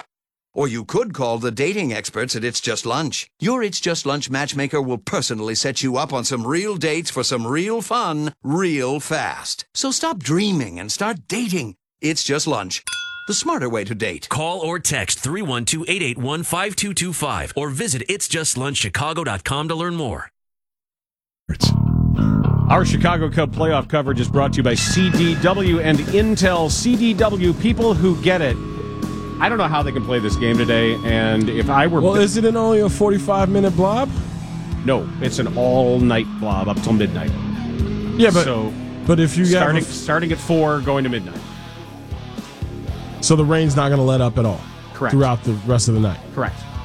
Or you could call the dating experts at It's Just Lunch. Your It's Just Lunch matchmaker will personally set you up on some real dates for some real fun, real fast. So stop dreaming and start dating. It's Just Lunch, the smarter way to date. Call or text three one two, eight eight one, five two two five or visit its just lunch chicago dot com to learn more. Our Chicago Cub playoff coverage is brought to you by C D W and Intel. C D W, people who get it. I don't know how they can play this game today, and if I were... Well, is it an only a forty-five minute blob? No, it's an all-night blob up till midnight. Yeah, but so but if you starting have a, starting at four, going to midnight. So the rain's not going to let up at all. Correct. Throughout the rest of the night. Correct.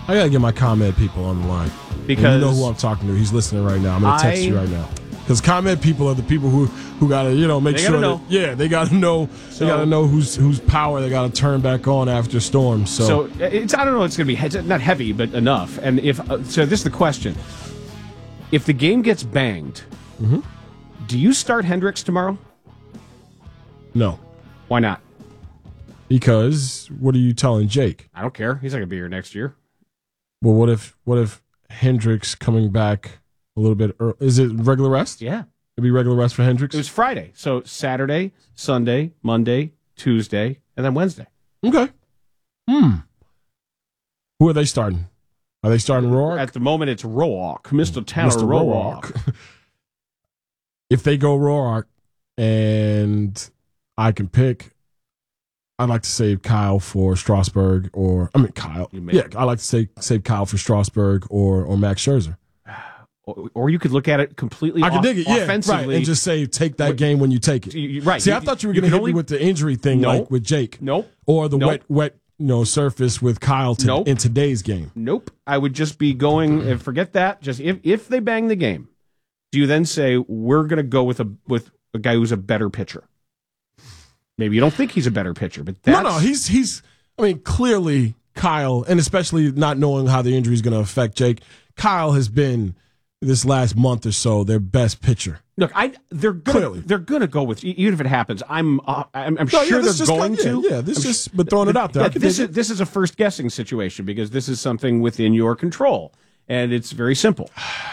I got to get my ComEd people on the line. Because and you know who I'm talking to. He's listening right now. I'm going to text I, you right now. Because ComEd people are the people who, who got to, you know, make they sure gotta that, know. yeah, they got to know, so, they got to know whose whose power they got to turn back on after storms. So, so it's, I don't know, it's going to be it's not heavy, but enough. And if, uh, so this is the question. If the game gets banged, mm-hmm. do you start Hendricks tomorrow? No. Why not? Because what are you telling Jake? I don't care. He's not going to be here next year. Well, what if what if Hendricks coming back a little bit early? Is it regular rest? Yeah. It'd be regular rest for Hendricks? It was Friday. So Saturday, Sunday, Monday, Tuesday, and then Wednesday. Okay. Hmm. Who are they starting? Are they starting Roark? At the moment, it's Roark. Mister Tanner Mister Roark. Roark. If they go Roark and I can pick, I'd like to save Kyle for Strasburg or, I mean, Kyle. Yeah, I'd like to save, save Kyle for Strasburg or, or Max Scherzer. Or, or you could look at it completely I can off, dig it, yeah, offensively. right, and just say, take that game when you take it. Right. See, you, I thought you were you going to hit only, me with the injury thing nope, like with Jake. Nope. Or the nope. wet, wet, you know, surface with Kyle to, nope. in today's game. Nope. I would just be going, and forget that. Just if, if they bang the game, do you then say, we're going to go with a with a guy who's a better pitcher? Maybe you don't think he's a better pitcher, but that's... No, no, he's, he's, I mean, clearly Kyle, and especially not knowing how the injury is going to affect Jake, Kyle has been, this last month or so, their best pitcher. Look, I they're gonna, Clearly. they're going to go with, even if it happens, I'm uh, I'm, I'm No, sure yeah, this they're just going got- yeah, to. yeah, this I'm just- but throwing it out there. I Yeah, can this dig is it. this is a first guessing situation because this is something within your control, and it's very simple.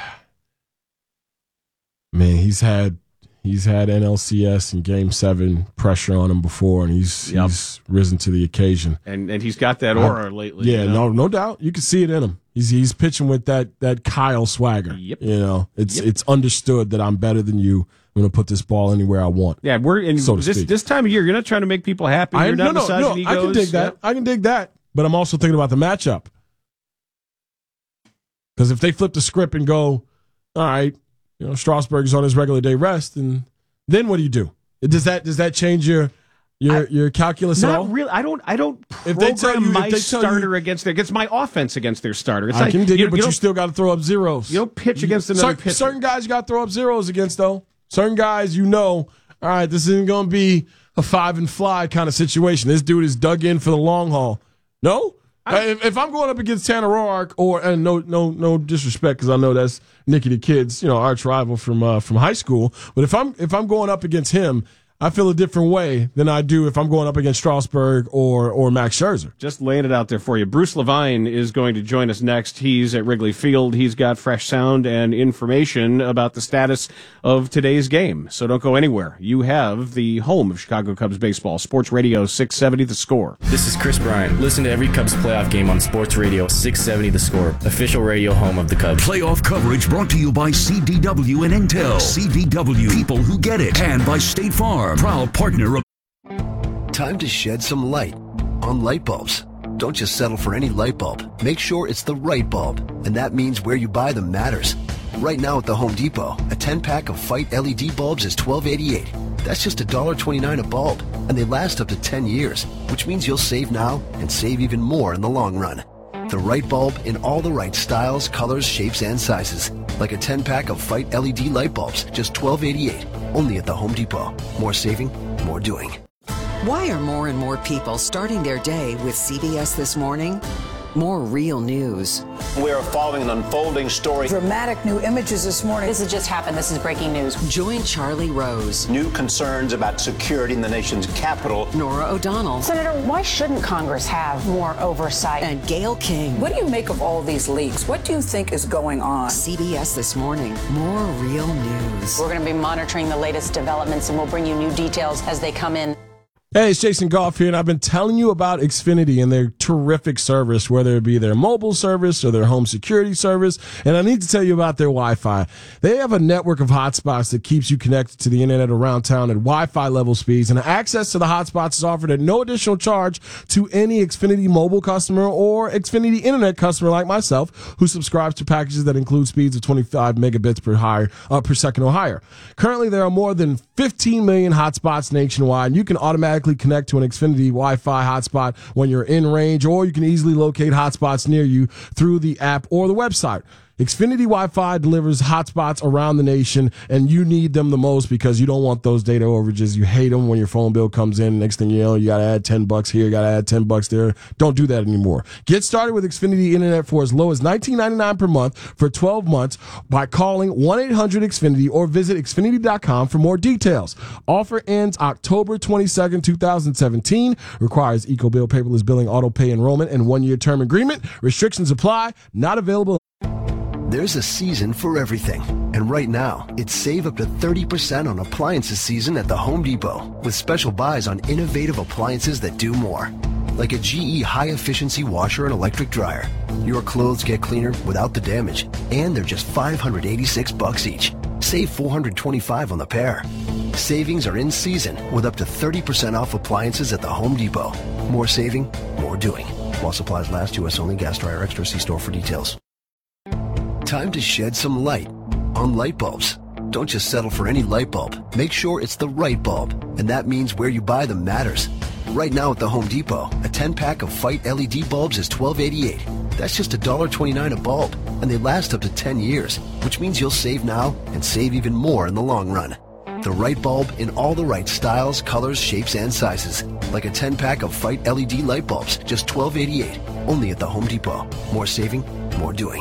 Man, he's had he's had N L C S and Game Seven pressure on him before, and he's Yep. he's risen to the occasion. And and he's got that aura lately. Yeah, you know? no, no doubt. You can see it in him. He's he's pitching with that that Kyle swagger. Yep. You know, it's Yep. it's understood that I'm better than you. I'm going to put this ball anywhere I want. Yeah, we're in so to this speak. this time of year. You're not trying to make people happy. I, You're no, not no, massaging no. egos. I can dig that. Yeah. I can dig that. But I'm also thinking about the matchup. Because if they flip the script and go, all right, you know, Strasburg's on his regular day rest, and then what do you do? Does that does that change your your I, your calculus at all? Not really. I don't. I don't If program they tell you- if my they tell starter you- against their against my offense against their starter. It's I like, can dig you, it, but you, don't- still got to throw up zeros. You don't pitch against another certain, pitcher. certain guys you got to throw up zeros against, though. Certain guys, you know, all right, this isn't going to be a five and fly kind of situation. This dude is dug in for the long haul. No, I, if, if I'm going up against Tanner Roark, or and no, no, no disrespect, because I know that's Nicky the Kid's, you know, arch rival from uh, from high school. But if I'm if I'm going up against him, I feel a different way than I do if I'm going up against Strasburg or or Max Scherzer. Just laying it out there for you. Bruce Levine is going to join us next. He's at Wrigley Field. He's got fresh sound and information about the status of today's game. So don't go anywhere. You have the home of Chicago Cubs baseball, Sports Radio six seventy The Score. This is Chris Bryant. Listen to every Cubs playoff game on Sports Radio six seventy The Score, official radio home of the Cubs. Playoff coverage brought to you by C D W and Intel. C D W, people who get it. And by State Farm, proud partner of... Time to shed some light on light bulbs. Don't just settle for any light bulb. Make sure it's the right bulb, and that means where you buy them matters. Right now at the Home Depot, a ten-pack of Fight L E D bulbs is twelve eighty-eight. That's just one dollar twenty-nine a bulb, and they last up to ten years, which means you'll save now and save even more in the long run. The right bulb in all the right styles, colors, shapes, and sizes. Like a ten-pack of Fight L E D light bulbs, just twelve eighty-eight. Only at the Home Depot. More saving, more doing. Why are more and more people starting their day with C B S This Morning? More real news. We are following an unfolding story. Dramatic new images this morning. This has just happened. This is breaking news. Join Charlie Rose, New concerns about security in the nation's capital. Nora O'Donnell, Senator, why shouldn't Congress have more oversight? and Gail King. What do you make of all these leaks? What do you think is going on? C B S This Morning. More real news. We're going to be monitoring the latest developments, and we'll bring you new details as they come in. Hey, it's Jason Goff here, and I've been telling you about Xfinity and their terrific service, whether it be their mobile service or their home security service. And I need to tell you about their Wi-Fi. They have a network of hotspots that keeps you connected to the internet around town at Wi-Fi level speeds, and access to the hotspots is offered at no additional charge to any Xfinity mobile customer or Xfinity internet customer like myself who subscribes to packages that include speeds of twenty-five megabits per higher uh, per second or higher. Currently, there are more than fifteen million hotspots nationwide, and you can automatically automatically connect to an Xfinity Wi-Fi hotspot when you're in range, or you can easily locate hotspots near you through the app or the website. Xfinity Wi-Fi delivers hotspots around the nation, and you need them the most because you don't want those data overages. You hate them when your phone bill comes in. Next thing you know, you got to add ten bucks here, you got to add ten bucks there. Don't do that anymore. Get started with Xfinity Internet for as low as nineteen ninety-nine per month for twelve months by calling one eight hundred X Finity or visit Xfinity dot com for more details. Offer ends October twenty-second, twenty seventeen. Requires EcoBill paperless billing, auto pay enrollment, and one-year term agreement. Restrictions apply. Not available. There's a season for everything, and right now, it's save up to thirty percent on appliances season at the Home Depot, with special buys on innovative appliances that do more. Like a G E high-efficiency washer and electric dryer. Your clothes get cleaner without the damage, and they're just five hundred eighty-six bucks each. Save four hundred twenty-five on the pair. Savings are in season with up to thirty percent off appliances at the Home Depot. More saving, more doing. While supplies last, U S only. Gas dryer extra. See store for details. Time to shed some light on light bulbs. Don't just settle for any light bulb. Make sure it's the right bulb, and that means where you buy them matters. Right now at the Home Depot, a ten-pack of Fight L E D bulbs is twelve eighty-eight. That's just one dollar twenty-nine a bulb, and they last up to ten years, which means you'll save now and save even more in the long run. The right bulb in all the right styles, colors, shapes, and sizes. Like a ten-pack of Fight L E D light bulbs, just twelve eighty-eight. Only at the Home Depot. More saving, more doing.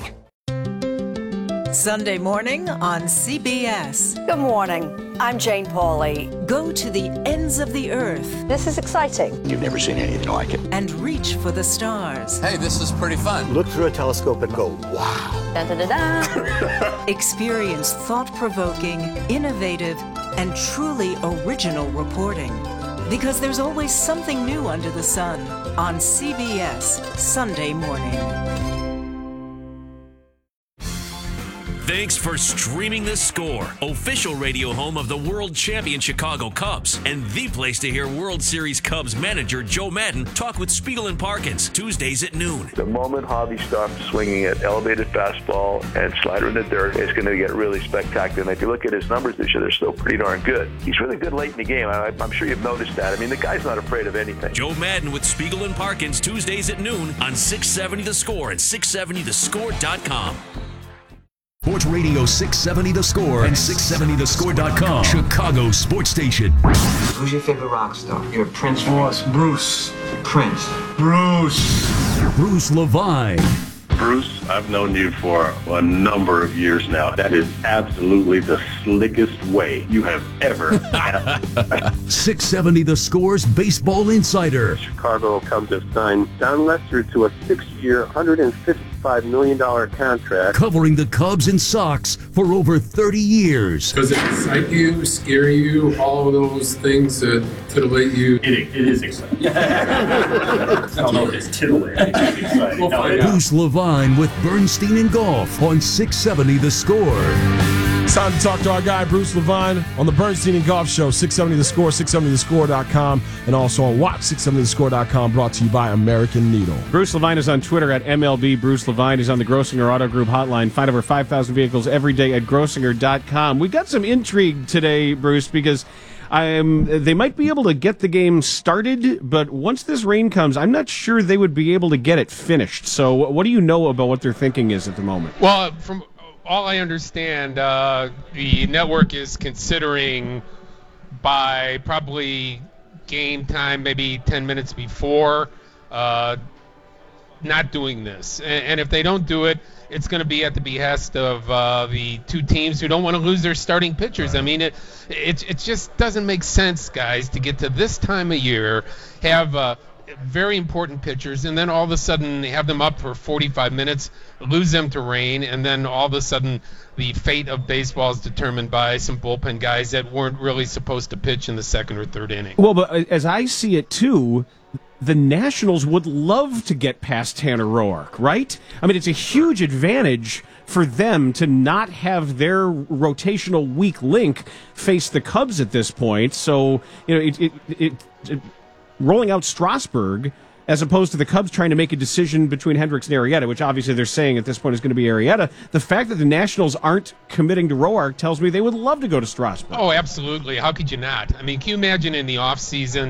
Sunday morning on C B S. Good morning. I'm Jane Pauley. Go to the ends of the earth. This is exciting. You've never seen anything like it. And reach for the stars. Hey, this is pretty fun. Look through a telescope and go, wow. Da, da, da, da. Experience thought-provoking, innovative, and truly original reporting. Because there's always something new under the sun on C B S Sunday morning. Thanks for streaming The Score, official radio home of the world champion Chicago Cubs, and the place to hear World Series Cubs manager Joe Maddon talk with Spiegel and Parkins, Tuesdays at noon. The moment Javi starts swinging at elevated fastball and slider in the dirt, it's going to get really spectacular. And if you look at his numbers this year, they're still pretty darn good. He's really good late in the game. I, I'm sure you've noticed that. I mean, the guy's not afraid of anything. Joe Maddon with Spiegel and Parkins, Tuesdays at noon on six seventy The Score and six seventy the score dot com. Sports Radio six seventy The Score and six seventy the score dot com. Chicago Sports Station. Who's your favorite rock star? You're Prince. Boss, Bruce. Prince. Bruce. Bruce Levine. Bruce, I've known you for a number of years now. That is absolutely the slickest way you have ever had. six seventy The Score's Baseball Insider. Chicago Cubs have signed Don Lester to a six-year, one hundred fifty-five million dollars contract. Covering the Cubs and Sox for over thirty years. Does it excite you, scare you, all of those things that titillate you? It, it is exciting. I don't know if it's titillating. It's exciting. We'll find out. Bruce Levine with Bernstein and Golf on six seventy The Score. It's time to talk to our guy, Bruce Levine, on the Bernstein and Golf Show, six seventy The Score, six seventy the score dot com, and also on watch six seventy the score dot com, brought to you by American Needle. Bruce Levine is on Twitter at M L B Bruce Levine. He's on the Grossinger Auto Group hotline. Find over five thousand vehicles every day at grossinger dot com. We got some intrigue today, Bruce, because I'm, they might be able to get the game started, but once this rain comes, I'm not sure they would be able to get it finished. So what do you know about what their thinking is at the moment? Well, from all I understand, uh, the network is considering by probably game time, maybe ten minutes before, uh, not doing this. And, and if they don't do it, it's going to be at the behest of uh, the two teams who don't want to lose their starting pitchers. I mean, it, it it just doesn't make sense, guys, to get to this time of year, have uh, very important pitchers, and then all of a sudden have them up for forty-five minutes, lose them to rain, and then all of a sudden the fate of baseball is determined by some bullpen guys that weren't really supposed to pitch in the second or third inning. Well, but as I see it, too, the Nationals would love to get past Tanner Roark, right? I mean, it's a huge advantage for them to not have their rotational weak link face the Cubs at this point. So, you know, it, it, it, it rolling out Strasburg as opposed to the Cubs trying to make a decision between Hendricks and Arrieta, which obviously they're saying at this point is going to be Arrieta. The fact that the Nationals aren't committing to Roark tells me they would love to go to Strasburg. Oh, absolutely. How could you not? I mean, can you imagine in the offseason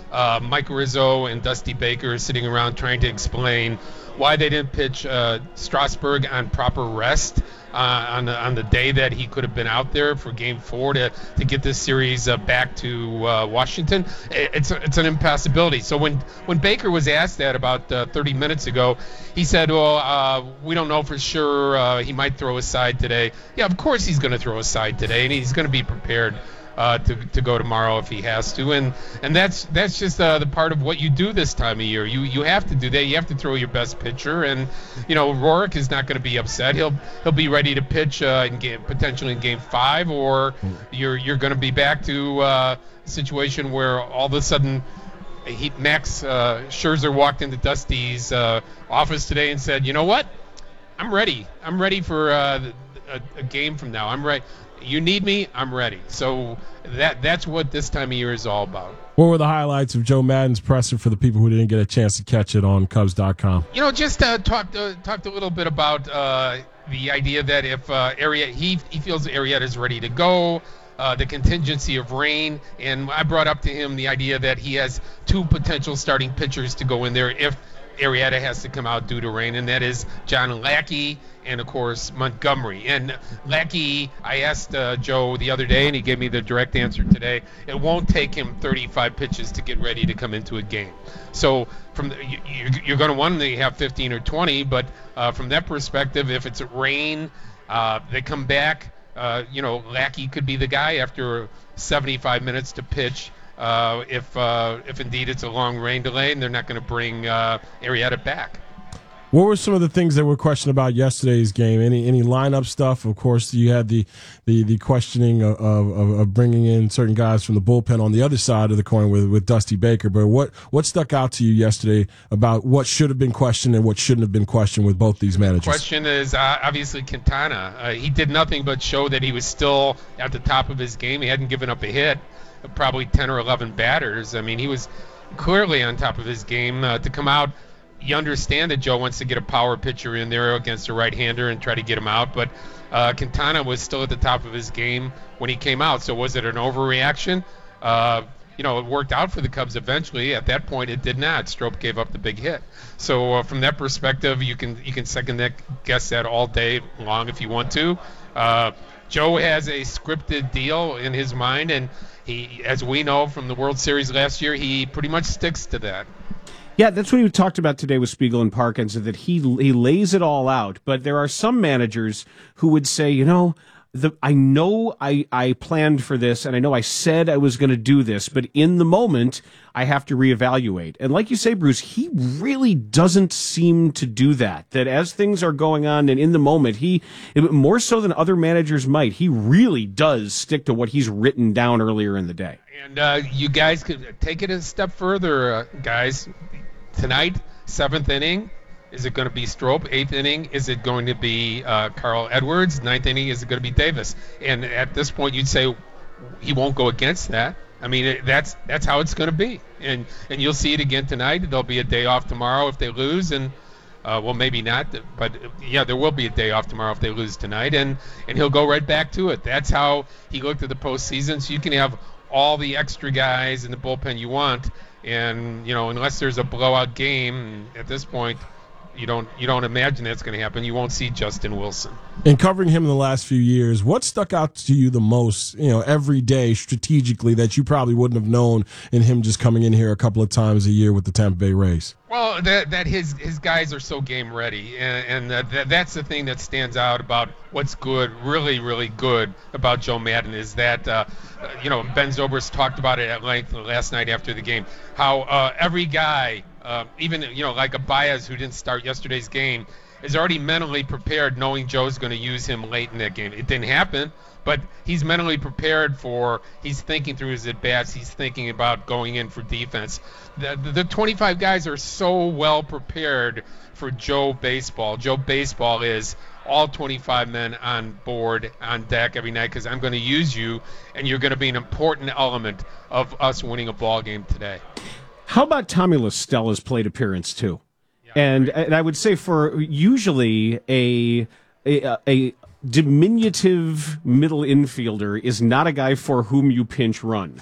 uh, Mike Rizzo and Dusty Baker sitting around trying to explain why they didn't pitch uh, Strasburg on proper rest uh, on the on the day that he could have been out there for Game Four to, to get this series uh, back to uh, Washington. It's a, it's an impossibility. So when when Baker was asked that about uh, thirty minutes ago, he said, "Well, uh, we don't know for sure. Uh, he might throw a side today." Yeah, of course he's going to throw a side today, and he's going to be prepared Uh, to to go tomorrow if he has to, and and that's that's just uh, the part of what you do this time of year. You you have to do that. You have to throw your best pitcher, and you know Rourke is not going to be upset. He'll he'll be ready to pitch uh, in game, potentially in game five, or you're you're going to be back to uh, a situation where all of a sudden he, Max uh, Scherzer walked into Dusty's uh, office today and said, "You know what? I'm ready. I'm ready for uh, a, a game from now. I'm ready. You need me, I'm ready." So that that's what this time of year is all about. What were the highlights of Joe Maddon's presser for the people who didn't get a chance to catch it on Cubs dot com? You know, just uh, talked uh, talked a little bit about uh, the idea that if uh, Arrieta, he he feels Arrieta is ready to go, uh, the contingency of rain, and I brought up to him the idea that he has two potential starting pitchers to go in there if Arrieta has to come out due to rain, and that is John Lackey and, of course, Montgomery. And Lackey, I asked uh, Joe the other day, and he gave me the direct answer today. It won't take him thirty-five pitches to get ready to come into a game. So from the, you, you're going to want to have fifteen or twenty, but uh, from that perspective, if it's rain, uh, they come back, uh, you know, Lackey could be the guy after seventy-five minutes to pitch. Uh, if uh, if indeed it's a long rain delay and they're not going to bring uh, Arrieta back. What were some of the things that were questioned about yesterday's game? Any any lineup stuff? Of course, you had the the, the questioning of, of, of bringing in certain guys from the bullpen on the other side of the coin with, with Dusty Baker. But what, what stuck out to you yesterday about what should have been questioned and what shouldn't have been questioned with both these managers? The question is uh, obviously Quintana. Uh, he did nothing but show that he was still at the top of his game. He hadn't given up a hit. Probably ten or eleven batters. I mean, he was clearly on top of his game. Uh, to come out, you understand that Joe wants to get a power pitcher in there against a right-hander and try to get him out, but uh, Quintana was still at the top of his game when he came out. So was it an overreaction? Uh, you know, it worked out for the Cubs eventually. At that point, it did not. Strop gave up the big hit. So uh, from that perspective, you can you can second that, guess that all day long if you want to. Uh, Joe has a scripted deal in his mind, and he, as we know from the World Series last year, he pretty much sticks to that. Yeah, that's what he talked about today with Spiegel and Parkins, that he he lays it all out. But there are some managers who would say, you know, the, I know I, I planned for this, and I know I said I was going to do this, but in the moment, I have to reevaluate. And like you say, Bruce, he really doesn't seem to do that. That as things are going on and in the moment, he, more so than other managers might, he really does stick to what he's written down earlier in the day. And uh, you guys could take it a step further, uh, guys. Tonight, seventh inning, is it going to be Strop? Eighth inning, is it going to be uh, Carl Edwards? Ninth inning, is it going to be Davis? And at this point, you'd say he won't go against that. I mean, it, that's that's how it's going to be. And and you'll see it again tonight. There'll be a day off tomorrow if they lose, and uh, well, maybe not, but yeah, there will be a day off tomorrow if they lose tonight, and and he'll go right back to it. That's how he looked at the postseason. So you can have all the extra guys in the bullpen you want. And, you know, unless there's a blowout game at this point, you don't you don't imagine that's going to happen. You won't see Justin Wilson. In covering him in the last few years, what stuck out to you the most, you know, every day strategically that you probably wouldn't have known in him just coming in here a couple of times a year with the Tampa Bay Rays? Well, that that his his guys are so game ready, and, and uh, that that's the thing that stands out about what's good, really, really good about Joe Maddon is that, uh, you know, Ben Zobrist talked about it at length last night after the game, how uh, every guy, uh, even, you know, like a Baez who didn't start yesterday's game, is already mentally prepared knowing Joe's going to use him late in that game. It didn't happen, but he's mentally prepared for, he's thinking through his at-bats, he's thinking about going in for defense. The, the, the twenty-five guys are so well prepared for Joe Baseball. Joe Baseball is all twenty-five men on board, on deck every night, because I'm going to use you, and you're going to be an important element of us winning a ball game today. How about Tommy La Stella's plate appearance, too? And and I would say for usually a, a a diminutive middle infielder is not a guy for whom you pinch run.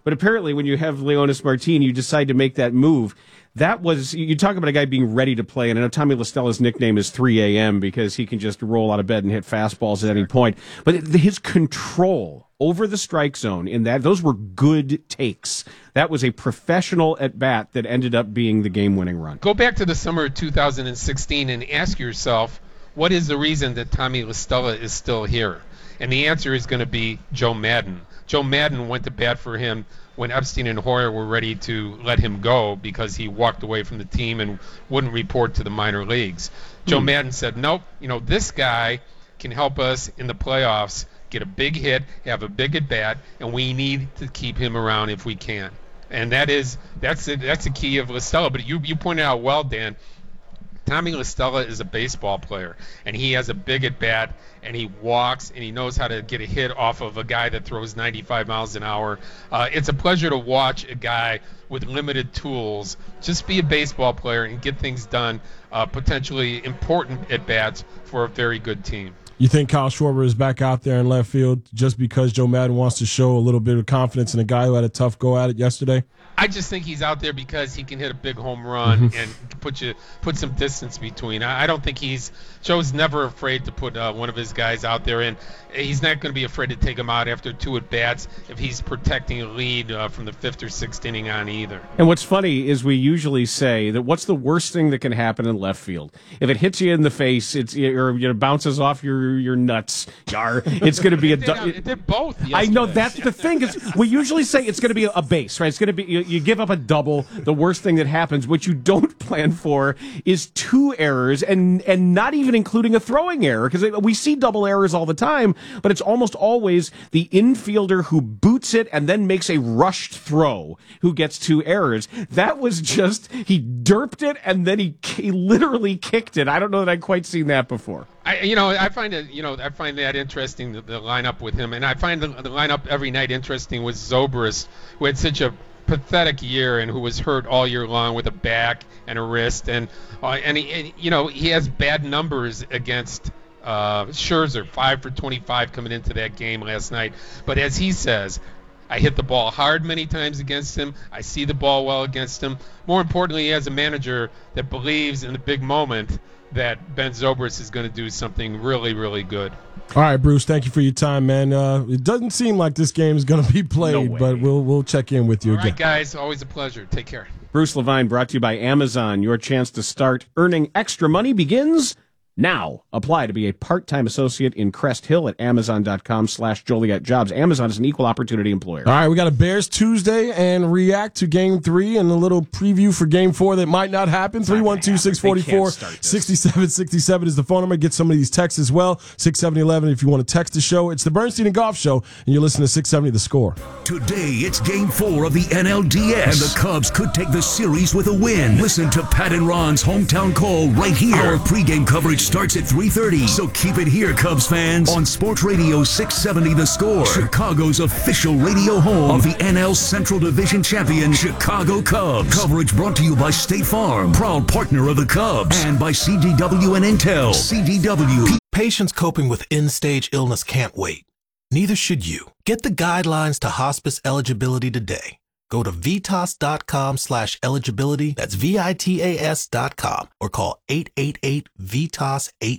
But apparently when you have Leonys Martin, you decide to make that move. That was, you talk about a guy being ready to play, and I know Tommy LaStella's nickname is three a.m. because he can just roll out of bed and hit fastballs at any point. But his control over the strike zone, in that, those were good takes. That was a professional at-bat that ended up being the game-winning run. Go back to the summer of two thousand sixteen and ask yourself, what is the reason that Tommy LaStella is still here? And the answer is going to be Joe Maddon. Joe Maddon went to bat for him when Epstein and Hoyer were ready to let him go because he walked away from the team and wouldn't report to the minor leagues. Joe Hmm. Maddon said, nope, you know, this guy can help us in the playoffs get a big hit, have a big at-bat, and we need to keep him around if we can. And that is, that's a, that's a key of LaStella. But you, you pointed out well, Dan, Tommy LaStella is a baseball player, and he has a big at-bat, and he walks, and he knows how to get a hit off of a guy that throws ninety-five miles an hour. Uh, it's a pleasure to watch a guy with limited tools just be a baseball player and get things done, uh, potentially important at-bats for a very good team. You think Kyle Schwarber is back out there in left field just because Joe Maddon wants to show a little bit of confidence in a guy who had a tough go at it yesterday? I just think he's out there because he can hit a big home run Mhm. and put you put some distance between. I, I don't think he's Joe's never afraid to put uh, one of his guys out there, and he's not going to be afraid to take him out after two at bats if he's protecting a lead uh, from the fifth or sixth inning on either. And what's funny is we usually say that what's the worst thing that can happen in left field? If it hits you in the face, it's or you know, bounces off your your nuts, yar, it's going to be a. It did, uh, it did both. I know yesterday. that's the thing. Is we usually say it's going to be a base, right? It's going to be you, you give up a double. The worst thing that happens. What you don't plan for is two errors, and and not even including a throwing error, because we see double errors all the time. But it's almost always the infielder who boots it and then makes a rushed throw who gets two errors. That was just he derped it and then he, he literally kicked it. I don't know that I'd quite seen that before. I, you know, I find it, you know, I find that interesting, the, the lineup with him, and I find the, the lineup every night interesting with Zobrist, who had such a pathetic year and who was hurt all year long with a back and a wrist, and uh, and, he, and you know he has bad numbers against uh, Scherzer, five for twenty-five coming into that game last night. But as he says, I hit the ball hard many times against him. I see the ball well against him. More importantly, he has a manager that believes in the big moment that Ben Zobrist is going to do something really, really good. All right, Bruce, thank you for your time, man. Uh, it doesn't seem like this game is going to be played, No but we'll we'll check in with you All again. right, guys, always a pleasure. Take care. Bruce Levine, brought to you by Amazon. Your chance to start earning extra money begins now. Apply to be a part-time associate in Crest Hill at amazon.com slash Joliet Jobs. Amazon is an equal opportunity employer. All right, we got a Bears Tuesday and react to Game three and a little preview for Game four that might not happen. three one two, six four four, six seven six seven is the phone number. Get some of these texts as well. six seven one one if you want to text the show. It's the Bernstein and Golf Show, and you're listening to six seventy The Score. Today, it's Game four of the N L D S, and the Cubs could take the series with a win. Listen to Pat and Ron's hometown call right here. Our pregame coverage starts at three thirty, so keep it here, Cubs fans, on Sports Radio six seventy The Score, Chicago's official radio home of the N L Central Division champion Chicago Cubs. Coverage brought to you by State Farm, proud partner of the Cubs, and by C D W and Intel. C D W. Patients coping with end-stage illness can't wait. Neither should you. Get the guidelines to hospice eligibility today. Go to vitas.com slash eligibility. That's V-I-T-A-S dot com or call eight eight eight, V I T A S eighty.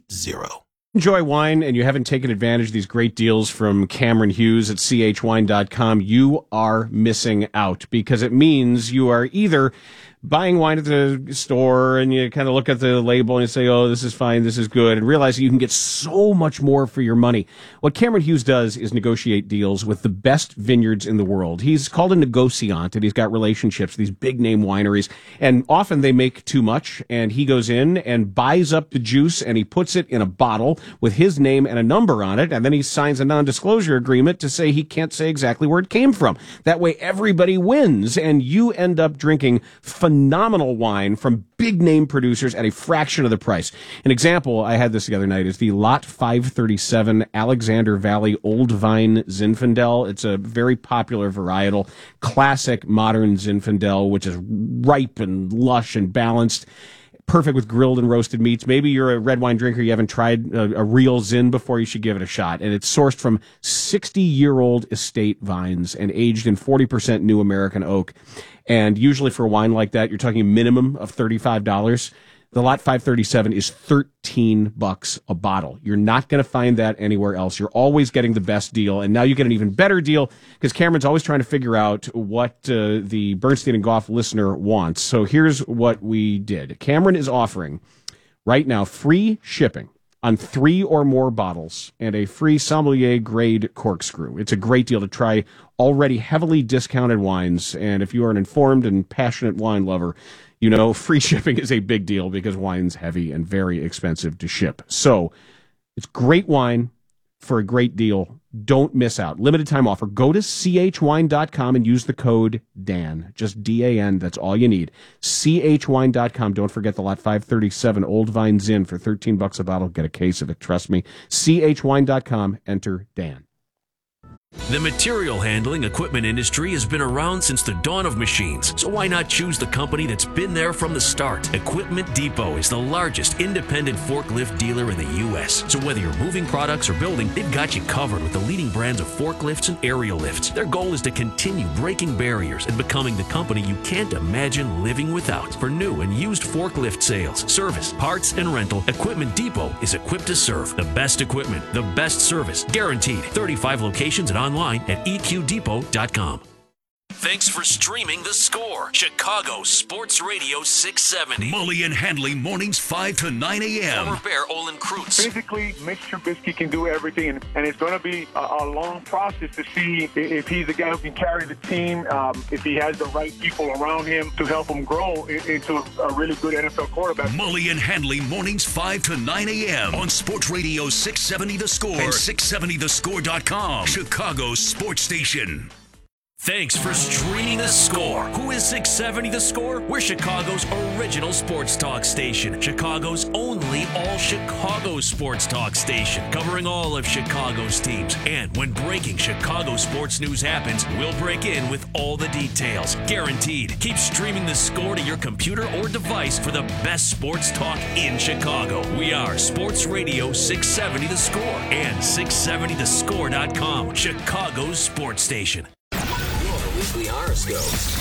Enjoy wine and you haven't taken advantage of these great deals from Cameron Hughes at C H wine dot com, you are missing out, because it means you are either buying wine at the store and you kind of look at the label and you say, oh, this is fine, this is good, and realize you can get so much more for your money. What Cameron Hughes does is negotiate deals with the best vineyards in the world. He's called a negociant, and he's got relationships with these big name wineries, and often they make too much, and he goes in and buys up the juice and he puts it in a bottle with his name and a number on it, and then he signs a non-disclosure agreement to say he can't say exactly where it came from. That way everybody wins, and you end up drinking phenomenal wine from big name producers at a fraction of the price. An example, I had this the other night, is the Lot five thirty-seven Alexander Valley Old Vine Zinfandel. It's a very popular varietal, classic modern Zinfandel, which is ripe and lush and balanced. perfect with grilled and roasted meats. Maybe you're a red wine drinker, you haven't tried a, a real Zin before, you should give it a shot. And it's sourced from sixty-year-old estate vines and aged in forty percent new American oak. And usually for a wine like that, you're talking a minimum of thirty-five dollars. The Lot five thirty-seven is thirteen bucks a bottle. You're not going to find that anywhere else. You're always getting the best deal, and now you get an even better deal because Cameron's always trying to figure out what uh, the Bernstein and Goff listener wants. So here's what we did. Cameron is offering right now free shipping on three or more bottles and a free sommelier grade corkscrew. It's a great deal to try already heavily discounted wines, and if you are an informed and passionate wine lover, you know, free shipping is a big deal because wine's heavy and very expensive to ship. So it's great wine for a great deal. Don't miss out. Limited time offer. Go to c h wine dot com and use the code D A N. Just D A N. That's all you need. c h wine dot com. Don't forget the Lot five thirty-seven Old Vine Zin for thirteen bucks a bottle. Get a case of it. Trust me. c h wine dot com. Enter D A N. The material handling equipment industry has been around since the dawn of machines, so why not choose the company that's been there from the start? Equipment Depot is the largest independent forklift dealer in the U S, so whether you're moving products or building, they've got you covered with the leading brands of forklifts and aerial lifts. Their goal is to continue breaking barriers and becoming the company you can't imagine living without. For new and used forklift sales, service, parts, and rental, Equipment Depot is equipped to serve. The best equipment, the best service, guaranteed. thirty-five locations and online at e q depot dot com. Thanks for streaming The Score, Chicago Sports Radio six seventy. Mully and Handley mornings five to nine a.m. Former Bear Olin Kreutz. Physically, Mitch Trubisky can do everything, and, and it's going to be a, a long process to see if he's the guy who can carry the team, um, if he has the right people around him to help him grow into a really good N F L quarterback. Mully and Handley mornings five to nine a.m. on Sports Radio six seventy The Score and six seventy the score dot com, Chicago's sports station. Thanks for streaming The Score. Who is six seventy The Score? We're Chicago's original sports talk station. Chicago's only all-Chicago sports talk station. Covering all of Chicago's teams. And when breaking Chicago sports news happens, we'll break in with all the details. Guaranteed. Keep streaming The Score to your computer or device for the best sports talk in Chicago. We are Sports Radio six seventy The Score and six seventy the score dot com, Chicago's sports station. Weekly horoscopes.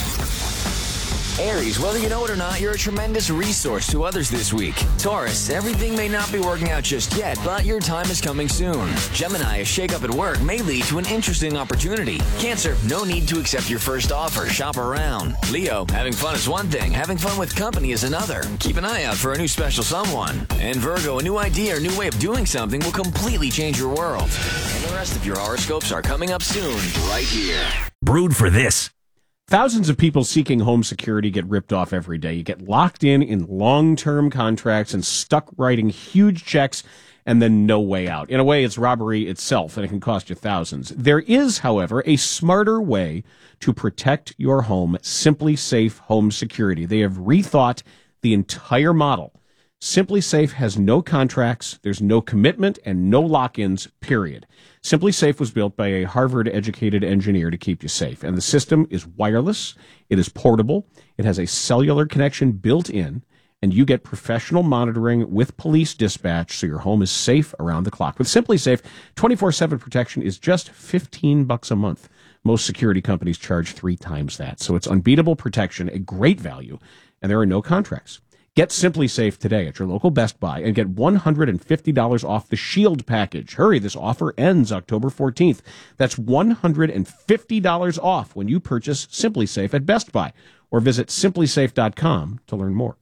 Aries, whether you know it or not, you're a tremendous resource to others this week. Taurus, everything may not be working out just yet, but your time is coming soon. Gemini, a shakeup at work may lead to an interesting opportunity. Cancer, no need to accept your first offer. Shop around. Leo, having fun is one thing. Having fun with company is another. Keep an eye out for a new special someone. And Virgo, a new idea or new way of doing something will completely change your world. And the rest of your horoscopes are coming up soon, right here. Brewed for this. Thousands of people seeking home security get ripped off every day. You get locked in in long-term contracts and stuck writing huge checks and then no way out. In a way, it's robbery itself, and it can cost you thousands. There is, however, a smarter way to protect your home, Simply Safe Home Security. They have rethought the entire model. Simply Safe has no contracts, there's no commitment, and no lock-ins, period. Simply Safe was built by a Harvard-educated engineer to keep you safe, and the system is wireless, it is portable, it has a cellular connection built in, and you get professional monitoring with police dispatch so your home is safe around the clock. With Simply Safe, twenty-four seven protection is just fifteen bucks a month. Most security companies charge three times that, so it's unbeatable protection, a great value, and there are no contracts. Get Simply Safe today at your local Best Buy and get one hundred fifty dollars off the Shield package. Hurry, this offer ends October fourteenth. That's one hundred fifty dollars off when you purchase Simply Safe at Best Buy or visit simply safe dot com to learn more.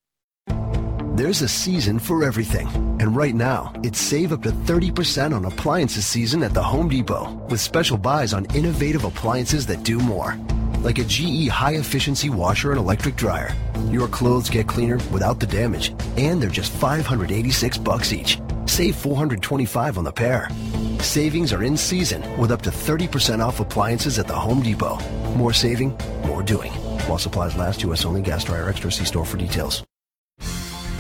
There's a season for everything, and right now, it's save up to thirty percent on appliances season at the Home Depot with special buys on innovative appliances that do more. Like a G E high-efficiency washer and electric dryer. Your clothes get cleaner without the damage, and they're just five hundred eighty-six bucks each. Save four hundred twenty-five on the pair. Savings are in season with up to thirty percent off appliances at the Home Depot. More saving, more doing. While supplies last, U S only. Gas dryer extra. See store for details.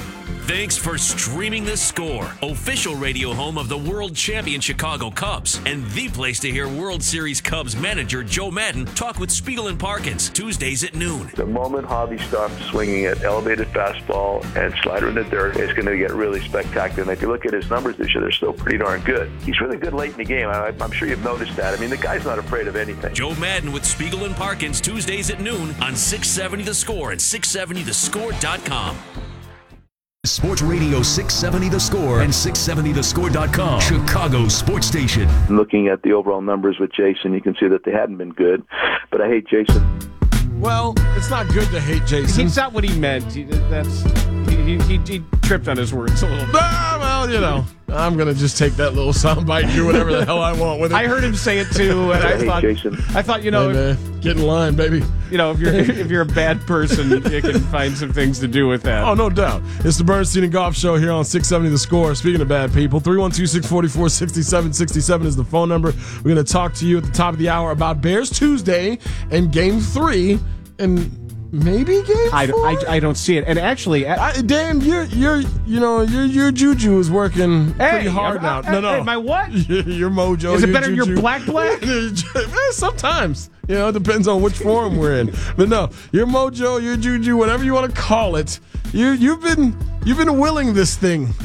Thanks for streaming The Score, official radio home of the world champion Chicago Cubs, and the place to hear World Series Cubs manager Joe Madden talk with Spiegel and Parkins, Tuesdays at noon. The moment Javi starts swinging at elevated fastball and slider in the dirt, it's going to get really spectacular. And if you look at his numbers this year, they're still pretty darn good. He's really good late in the game. I, I'm sure you've noticed that. I mean, the guy's not afraid of anything. Joe Madden with Spiegel and Parkins, Tuesdays at noon on six seventy The Score and six seventy the score dot com. Sports Radio six seventy The Score and six seventy the score dot com, Chicago's sports station. Looking at the overall numbers with Jason, you can see that they hadn't been good. But I hate Jason. Well, it's not good to hate Jason. He's not what he meant. He, that's he, he, he tripped on his words a little bit. Ah, well, you know, I'm going to just take that little soundbite and do whatever the hell I want with it. I heard him say it too, and I, I thought, Jason. I thought, you know, hey, man, get in line, baby. You know, if you're if you're a bad person, you can find some things to do with that. Oh, no doubt. It's the Bernstein and Golf Show here on six seventy The Score. Speaking of bad people, three one two, six four four, six seven six seven is the phone number. We're going to talk to you at the top of the hour about Bears Tuesday and Game Three, and maybe Game I, Four. I, I don't see it. And actually, I, Dan, you're you're you know your your juju is working hey, pretty hard I, now. I, no, no, hey, my what? Your, your mojo. Is it your better than juju. your black black? Sometimes, you know, it depends on which form we're in. But no, your mojo, your juju, whatever you want to call it, you you've been you've been willing this thing.